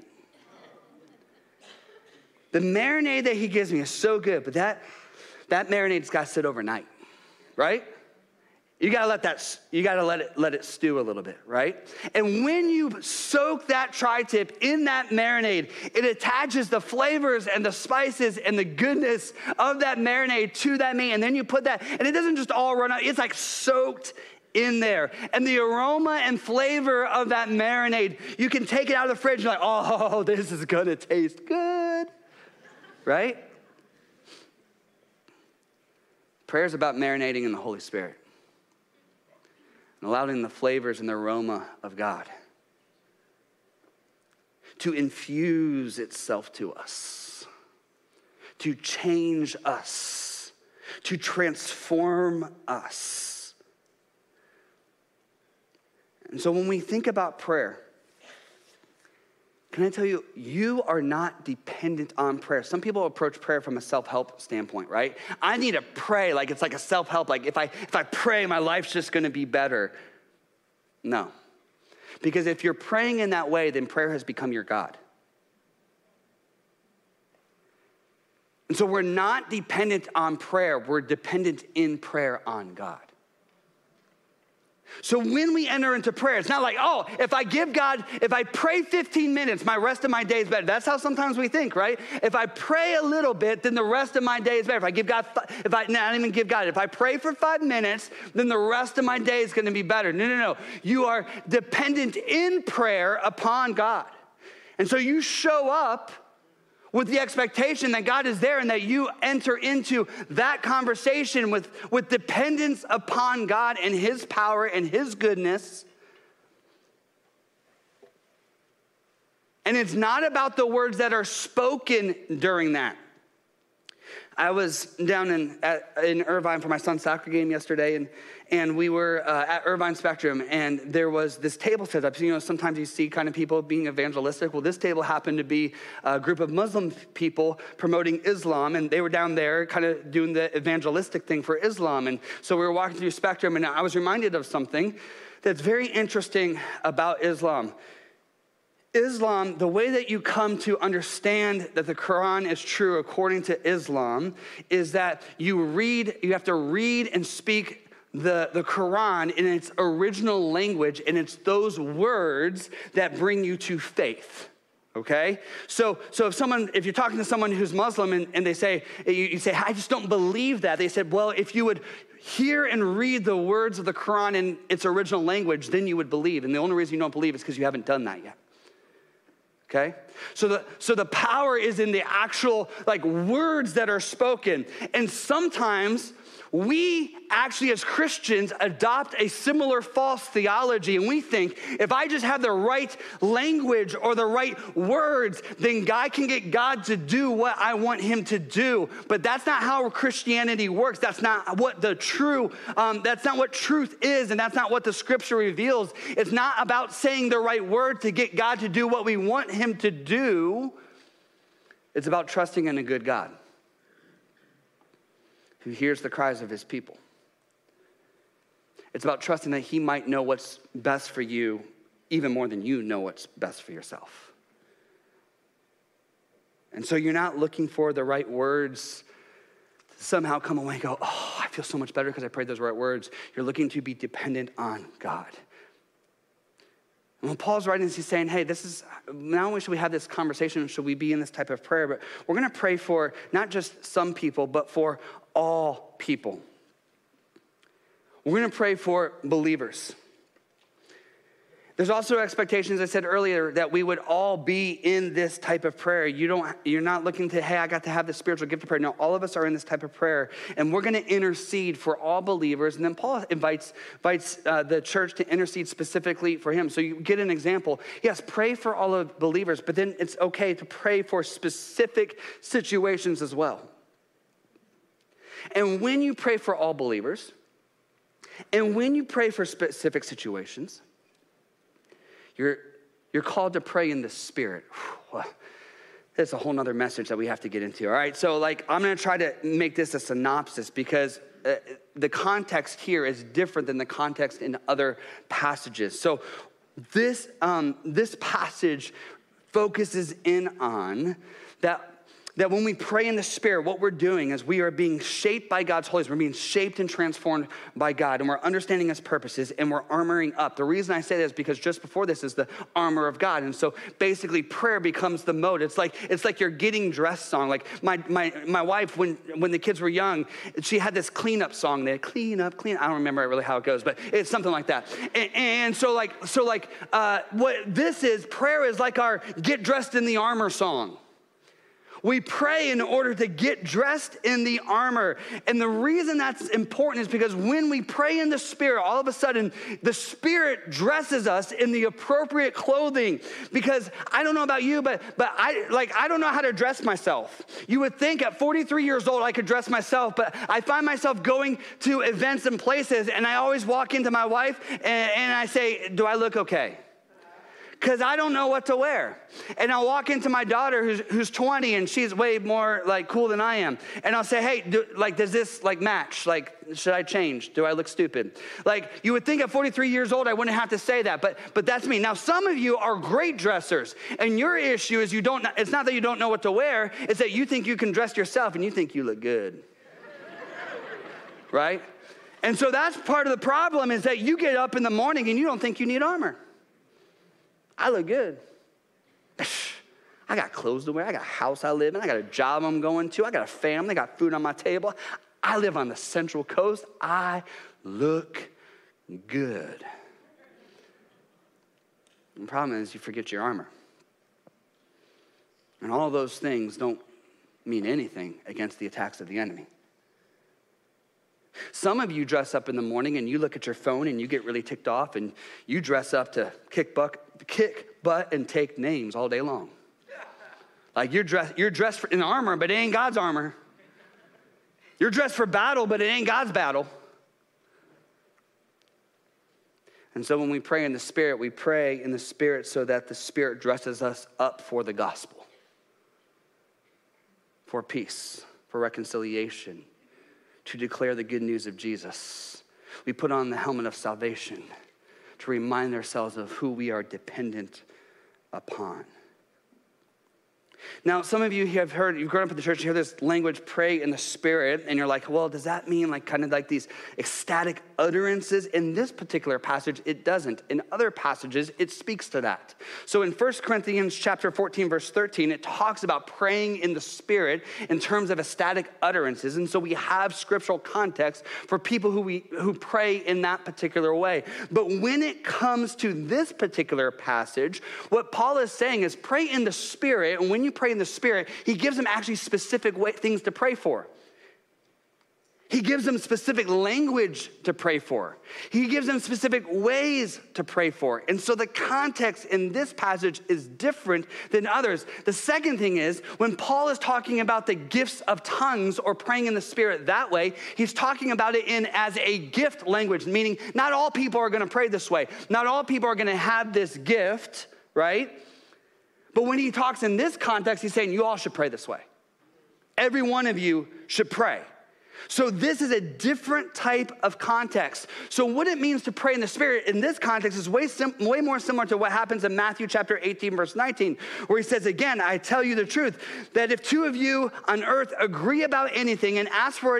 The marinade that he gives me is so good, but that marinade's got to sit overnight, right? You gotta let it stew a little bit, right? And when you soak that tri-tip in that marinade, it attaches the flavors and the spices and the goodness of that marinade to that meat. And then you put that, and it doesn't just all run out, it's like soaked in there. And the aroma and flavor of that marinade, you can take it out of the fridge and you're like, oh, this is gonna taste good, right? Prayer is about marinating in the Holy Spirit and allowing the flavors and the aroma of God to infuse itself to us, to change us, to transform us. And so when we think about prayer, can I tell you, you are not dependent on prayer. Some people approach prayer from a self-help standpoint, right? I need to pray like it's like a self-help, like if I pray, my life's just gonna be better. No. Because if you're praying in that way, then prayer has become your God. And so we're not dependent on prayer, we're dependent in prayer on God. So when we enter into prayer, it's not like, oh, if I pray 15 minutes, my rest of my day is better. That's how sometimes we think, right? If I pray a little bit, then the rest of my day is better. If I pray for 5 minutes, then the rest of my day is going to be better. No. You are dependent in prayer upon God. And so you show up with the expectation that God is there and that you enter into that conversation with dependence upon God and his power and his goodness. And it's not about the words that are spoken during that. I was down in Irvine for my son's soccer game yesterday, and we were at Irvine Spectrum, and there was this table set up. So, sometimes you see kind of people being evangelistic. Well, this table happened to be a group of Muslim people promoting Islam, and they were down there kind of doing the evangelistic thing for Islam. And so we were walking through Spectrum, and I was reminded of something that's very interesting about Islam. Islam, the way that you come to understand that the Quran is true according to Islam is that you have to read and speak the Quran in its original language, and it's those words that bring you to faith. Okay? So if you're talking to someone who's Muslim and they say, you say, I just don't believe that. They said, well, if you would hear and read the words of the Quran in its original language, then you would believe. And the only reason you don't believe is because you haven't done that yet. Okay? So the power is in the actual words that are spoken. And sometimes we actually as Christians adopt a similar false theology, and we think if I just have the right language or the right words, then God can get God to do what I want him to do. But that's not how Christianity works. That's not what that's not what truth is, and that's not what the scripture reveals. It's not about saying the right word to get God to do what we want him to do. It's about trusting in a good God who hears the cries of his people. It's about trusting that he might know what's best for you even more than you know what's best for yourself. And so you're not looking for the right words to somehow come away and go, oh, I feel so much better because I prayed those right words. You're looking to be dependent on God. And when Paul's writing this, he's saying, hey, not only should we have this conversation, should we be in this type of prayer, but we're going to pray for not just some people, but for all people. We're going to pray for believers. There's also expectations, I said earlier, that we would all be in this type of prayer. You're not looking to, hey, I got to have this spiritual gift of prayer. No, all of us are in this type of prayer, and we're going to intercede for all believers. And then Paul invites the church to intercede specifically for him. So you get an example. Yes, pray for all of believers, but then it's okay to pray for specific situations as well. And when you pray for all believers, and when you pray for specific situations, you're called to pray in the Spirit. That's a whole nother message that we have to get into, all right? So I'm going to try to make this a synopsis because the context here is different than the context in other passages. So this passage focuses in on that that when we pray in the Spirit, what we're doing is we are being shaped by God's Holy Spirit. We're being shaped and transformed by God, and we're understanding His purposes, and we're armoring up. The reason I say that is because just before this is the armor of God, and so basically prayer becomes the mode. It's like your getting dressed song. Like my wife, when the kids were young, she had this cleanup song. They had clean up. I don't remember really how it goes, but it's something like that. And so what this is, prayer is like our get dressed in the armor song. We pray in order to get dressed in the armor. And the reason that's important is because when we pray in the Spirit, all of a sudden, the Spirit dresses us in the appropriate clothing. Because I don't know about you, but I don't know how to dress myself. You would think at 43 years old I could dress myself, but I find myself going to events and places, and I always walk into my wife and I say, do I look okay? Because I don't know what to wear. And I'll walk into my daughter who's 20 and she's way more like cool than I am. And I'll say, hey, does this like match? Like, should I change? Do I look stupid? Like, you would think at 43 years old I wouldn't have to say that, but that's me. Now, some of you are great dressers, and your issue is it's not that you don't know what to wear, it's that you think you can dress yourself and you think you look good. Right? And so that's part of the problem, is that you get up in the morning and you don't think you need armor. I look good. I got clothes to wear. I got a house I live in. I got a job I'm going to. I got a family. I got food on my table. I live on the Central Coast. I look good. The problem is you forget your armor. And all those things don't mean anything against the attacks of the enemy. Some of you dress up in the morning and you look at your phone and you get really ticked off and you dress up to kick butt and take names all day long. Like you're dressed in armor, but it ain't God's armor. You're dressed for battle, but it ain't God's battle. And so when we pray in the Spirit, we pray in the Spirit so that the Spirit dresses us up for the gospel, for peace, for reconciliation, to declare the good news of Jesus. We put on the helmet of salvation to remind ourselves of who we are dependent upon. Now, some of you have heard, you've grown up in the church, you hear this language, pray in the Spirit, and you're like, well, does that mean like kind of like these ecstatic utterances? In this particular passage, it doesn't. In other passages, it speaks to that. So in 1 Corinthians chapter 14, verse 13, it talks about praying in the Spirit in terms of ecstatic utterances. And so we have scriptural context for people who pray in that particular way. But when it comes to this particular passage, what Paul is saying is pray in the Spirit, and when you pray in the Spirit, he gives them actually specific things to pray for. He gives them specific language to pray for. He gives them specific ways to pray for. And so the context in this passage is different than others. The second thing is, when Paul is talking about the gifts of tongues or praying in the Spirit that way, he's talking about it as a gift language, meaning not all people are going to pray this way. Not all people are going to have this gift, right? But when he talks in this context, he's saying you all should pray this way. Every one of you should pray. So this is a different type of context. So what it means to pray in the Spirit in this context is way more similar to what happens in Matthew chapter 18, verse 19, where he says, again, I tell you the truth, that if two of you on earth agree about anything and ask for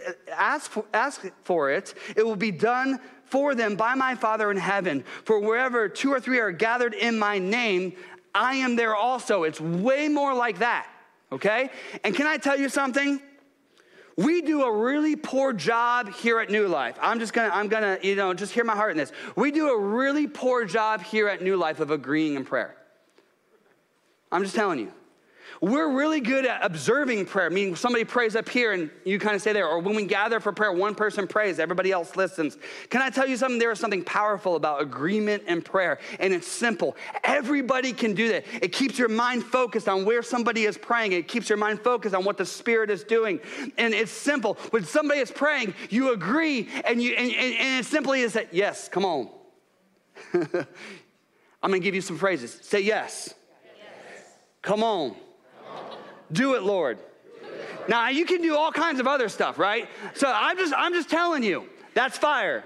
it, it will be done for them by my Father in heaven. For wherever two or three are gathered in my name, I am there also. It's way more like that, okay? And can I tell you something? We do a really poor job here at New Life. I'm gonna, just hear my heart in this. We do a really poor job here at New Life of agreeing in prayer. I'm just telling you. We're really good at observing prayer, meaning somebody prays up here and you kind of stay there. Or when we gather for prayer, one person prays, everybody else listens. Can I tell you something? There is something powerful about agreement in prayer, and it's simple. Everybody can do that. It keeps your mind focused on where somebody is praying. It keeps your mind focused on what the Spirit is doing. And it's simple. When somebody is praying, you agree, and it simply is that, yes, come on. I'm going to give you some phrases. Say yes. Yes. Come on. Do it, Lord. Now, you can do all kinds of other stuff, right? So I'm just telling you, that's fire.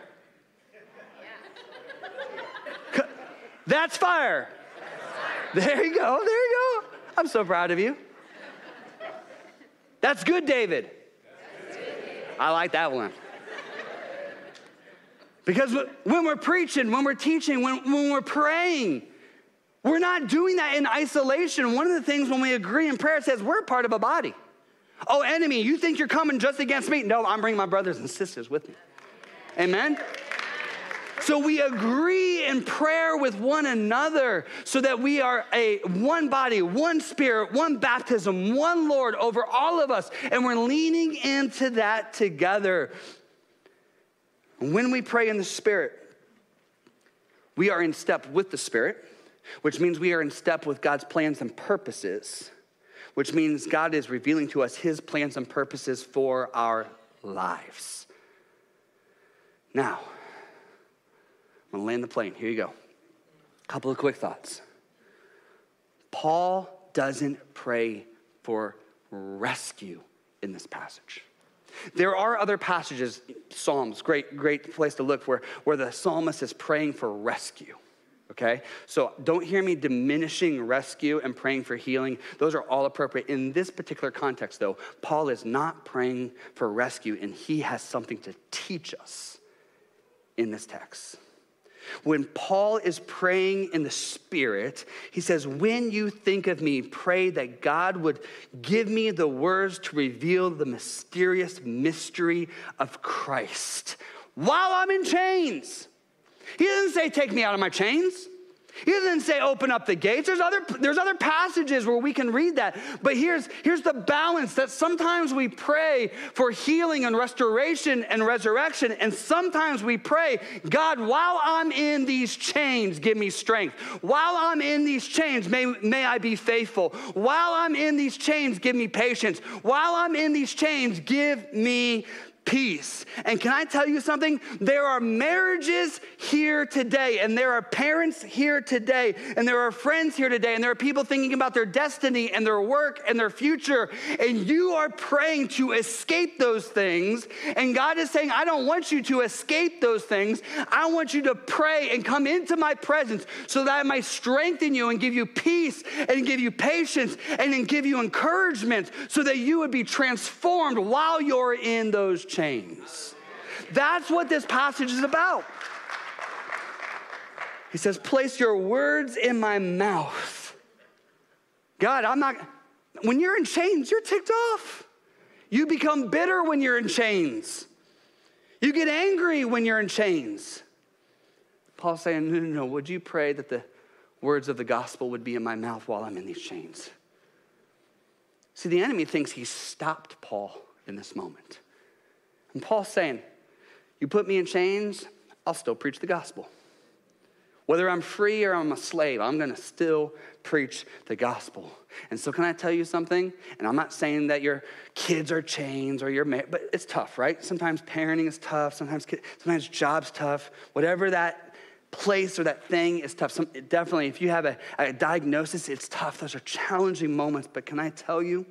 That's fire. There you go. I'm so proud of you. That's good, David. I like that one. Because when we're preaching, when we're teaching, when we're praying, we're not doing that in isolation. One of the things when we agree in prayer, it says we're part of a body. Oh, enemy, you think you're coming just against me? No, I'm bringing my brothers and sisters with me. Amen? So we agree in prayer with one another so that we are one body, one spirit, one baptism, one Lord over all of us. And we're leaning into that together. When we pray in the Spirit, we are in step with the Spirit, which means we are in step with God's plans and purposes, which means God is revealing to us his plans and purposes for our lives. Now, I'm gonna land the plane. Here you go. A couple of quick thoughts. Paul doesn't pray for rescue in this passage. There are other passages, Psalms, great place to look where the psalmist is praying for rescue, okay? So don't hear me diminishing rescue and praying for healing. Those are all appropriate. In this particular context, though, Paul is not praying for rescue, and he has something to teach us in this text. When Paul is praying in the Spirit, he says, when you think of me, pray that God would give me the words to reveal the mysterious mystery of Christ while I'm in chains. He doesn't say, take me out of my chains. He doesn't say open up the gates. There's other passages where we can read that. But here's the balance that sometimes we pray for healing and restoration and resurrection. And sometimes we pray, God, while I'm in these chains, give me strength. While I'm in these chains, may I be faithful. While I'm in these chains, give me patience. While I'm in these chains, give me peace. And can I tell you something? There are marriages here today, and there are parents here today, and there are friends here today, and there are people thinking about their destiny and their work and their future, and you are praying to escape those things, and God is saying, I don't want you to escape those things. I want you to pray and come into my presence so that I might strengthen you and give you peace and give you patience and then give you encouragement so that you would be transformed while you're in those chains. That's what this passage is about. He says, place your words in my mouth. God, when you're in chains, you're ticked off. You become bitter when you're in chains. You get angry when you're in chains. Paul's saying, no, would you pray that the words of the gospel would be in my mouth while I'm in these chains? See, the enemy thinks he stopped Paul in this moment. And Paul's saying, you put me in chains, I'll still preach the gospel. Whether I'm free or I'm a slave, I'm going to still preach the gospel. And so can I tell you something? And I'm not saying that your kids are chains or you're married, but it's tough, right? Sometimes parenting is tough. Sometimes job's tough. Whatever that place or that thing is tough. Definitely, if you have a diagnosis, it's tough. Those are challenging moments. But can I tell you,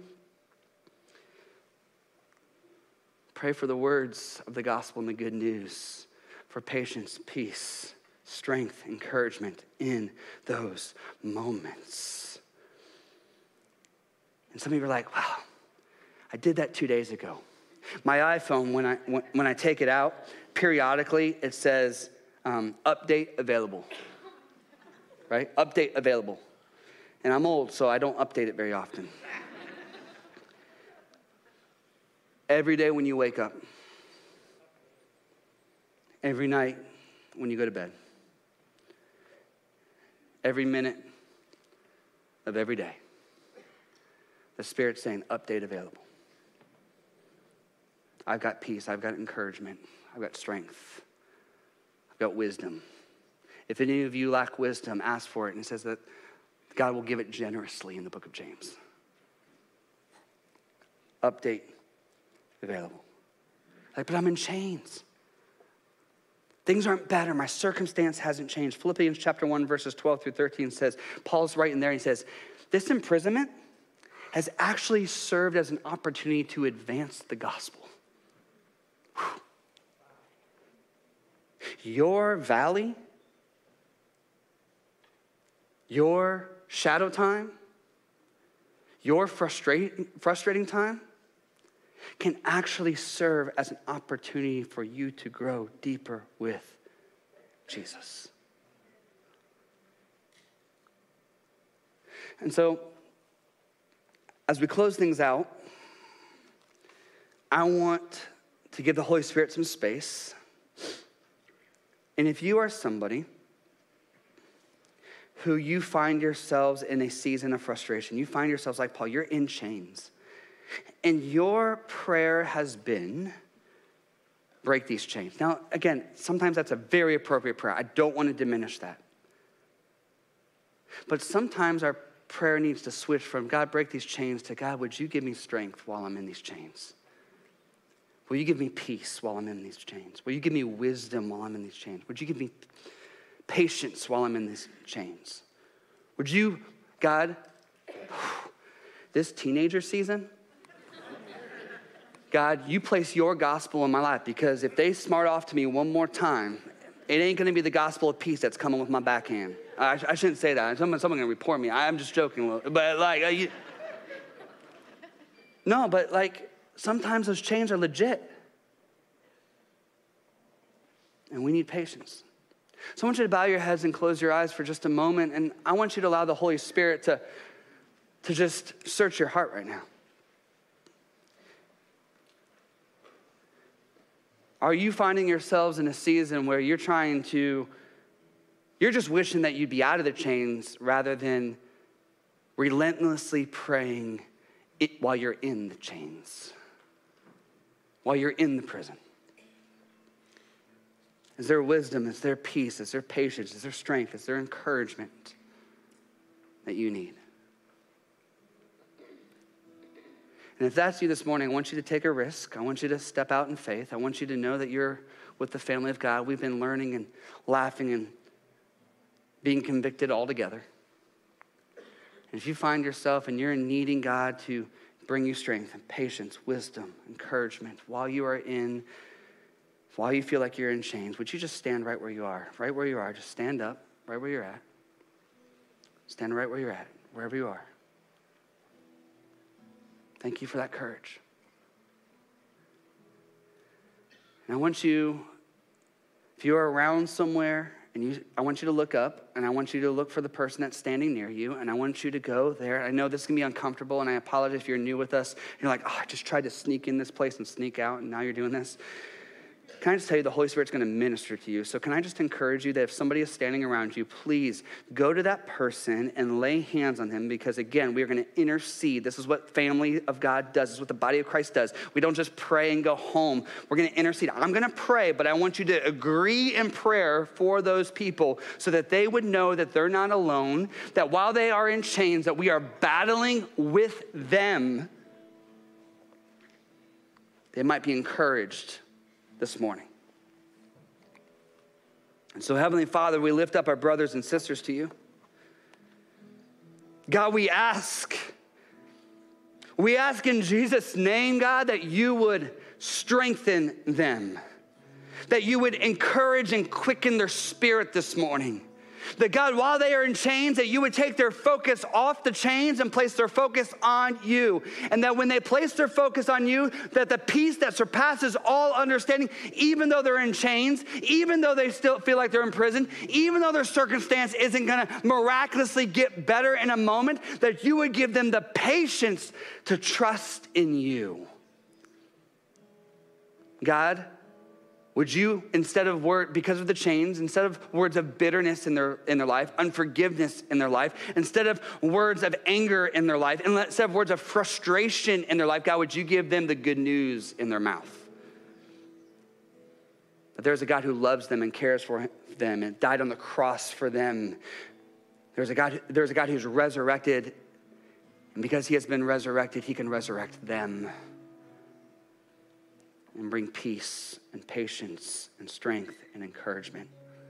pray for the words of the gospel and the good news, for patience, peace, strength, encouragement in those moments. And some of you are like, wow, I did that 2 days ago. My iPhone, when I take it out, periodically it says, update available, right? Update available. And I'm old, so I don't update it very often. Every day when you wake up, every night when you go to bed, every minute of every day, the Spirit's saying, update available. I've got peace, I've got encouragement, I've got strength, I've got wisdom. If any of you lack wisdom, ask for it. And it says that God will give it generously in the book of James. Update available. Like, but I'm in chains. Things aren't better. My circumstance hasn't changed. Philippians chapter 1, verses 12 through 13 says, Paul's right in there. He says, this imprisonment has actually served as an opportunity to advance the gospel. Whew. Your valley, your shadow time, your frustrating time can actually serve as an opportunity for you to grow deeper with Jesus. And so, as we close things out, I want to give the Holy Spirit some space. And if you are somebody who you find yourselves in a season of frustration, you find yourselves like Paul, you're in chains, and your prayer has been, break these chains. Now, again, sometimes that's a very appropriate prayer. I don't want to diminish that. But sometimes our prayer needs to switch from, God, break these chains, to, God, would you give me strength while I'm in these chains? Will you give me peace while I'm in these chains? Will you give me wisdom while I'm in these chains? Would you give me patience while I'm in these chains? Would you, God, this teenager season, God, you place your gospel in my life, because if they smart off to me one more time, it ain't gonna be the gospel of peace that's coming with my backhand. I shouldn't say that. Someone's gonna report me. I'm just joking, but like, no, but like, sometimes those chains are legit. And we need patience. So I want you to bow your heads and close your eyes for just a moment, and I want you to allow the Holy Spirit to just search your heart right now. Are you finding yourselves in a season where you're just wishing that you'd be out of the chains rather than relentlessly praying it while you're in the chains, while you're in the prison? Is there wisdom? Is there peace? Is there patience? Is there strength? Is there encouragement that you need? And if that's you this morning, I want you to take a risk. I want you to step out in faith. I want you to know that you're with the family of God. We've been learning and laughing and being convicted all together. And if you find yourself and you're needing God to bring you strength and patience, wisdom, encouragement while you feel like you're in chains, would you just stand right where you are? Right where you are. Just stand up right where you're at. Stand right where you're at, wherever you are. Thank you for that courage. And I want you, if you're around somewhere, I want you to look up, and I want you to look for the person that's standing near you, and I want you to go there. I know this can be uncomfortable, and I apologize if you're new with us. You're like, I just tried to sneak in this place and sneak out, and now you're doing this. Can I just tell you, the Holy Spirit's going to minister to you. So can I just encourage you that if somebody is standing around you, please go to that person and lay hands on them, because again, we are going to intercede. This is what family of God does. This is what the body of Christ does. We don't just pray and go home. We're going to intercede. I'm going to pray, but I want you to agree in prayer for those people so that they would know that they're not alone, that while they are in chains, that we are battling with them. They might be encouraged this morning. And so, Heavenly Father, we lift up our brothers and sisters to you. God, we ask in Jesus' name, God, that you would strengthen them, that you would encourage and quicken their spirit this morning. That God, while they are in chains, that you would take their focus off the chains and place their focus on you. And that when they place their focus on you, that the peace that surpasses all understanding, even though they're in chains, even though they still feel like they're in prison, even though their circumstance isn't going to miraculously get better in a moment, that you would give them the patience to trust in you. God, would you, instead of because of the chains, instead of words of bitterness in their life, unforgiveness in their life, instead of words of anger in their life, and instead of words of frustration in their life, God, would you give them the good news in their mouth? That there's a God who loves them and cares for them and died on the cross for them. There's a God who's resurrected, and because he has been resurrected, he can resurrect them and bring peace and patience and strength and encouragement.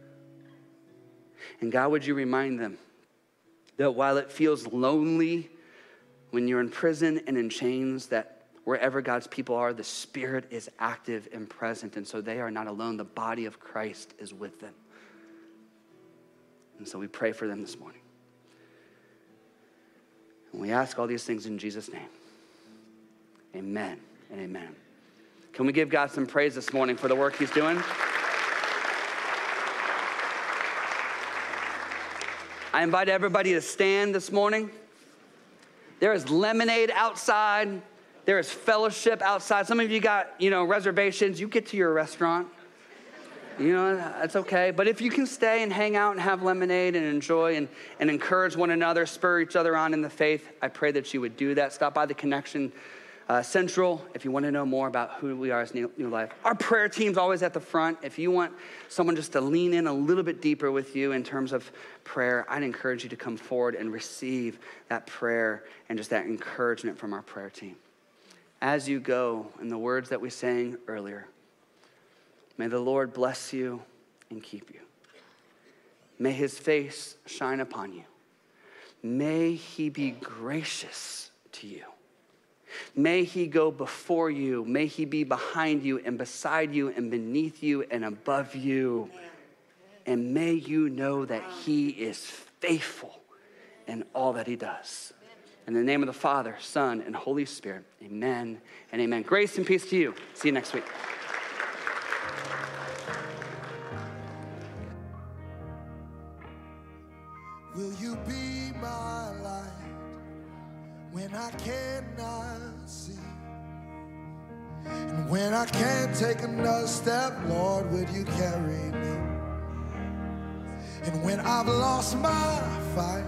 And God, would you remind them that while it feels lonely when you're in prison and in chains, that wherever God's people are, the Spirit is active and present, and so they are not alone. The body of Christ is with them. And so we pray for them this morning. And we ask all these things in Jesus' name. Amen. and amen. Can we give God some praise this morning for the work he's doing? I invite everybody to stand this morning. There is lemonade outside. There is fellowship outside. Some of you got, reservations. You get to your restaurant. That's okay. But if you can stay and hang out and have lemonade and enjoy and encourage one another, spur each other on in the faith, I pray that you would do that. Stop by the Connection Central if you want to know more about who we are as New Life. Our prayer team's always at the front. If you want someone just to lean in a little bit deeper with you in terms of prayer, I'd encourage you to come forward and receive that prayer and just that encouragement from our prayer team. As you go, in the words that we sang earlier, may the Lord bless you and keep you. May his face shine upon you. May he be gracious to you. May he go before you. May he be behind you and beside you and beneath you and above you. And may you know that he is faithful in all that he does. In the name of the Father, Son, and Holy Spirit, amen and amen. Grace and peace to you. See you next week. Will you be my light when I cannot see? And when I can't take another step, Lord, would you carry me? And when I've lost my fight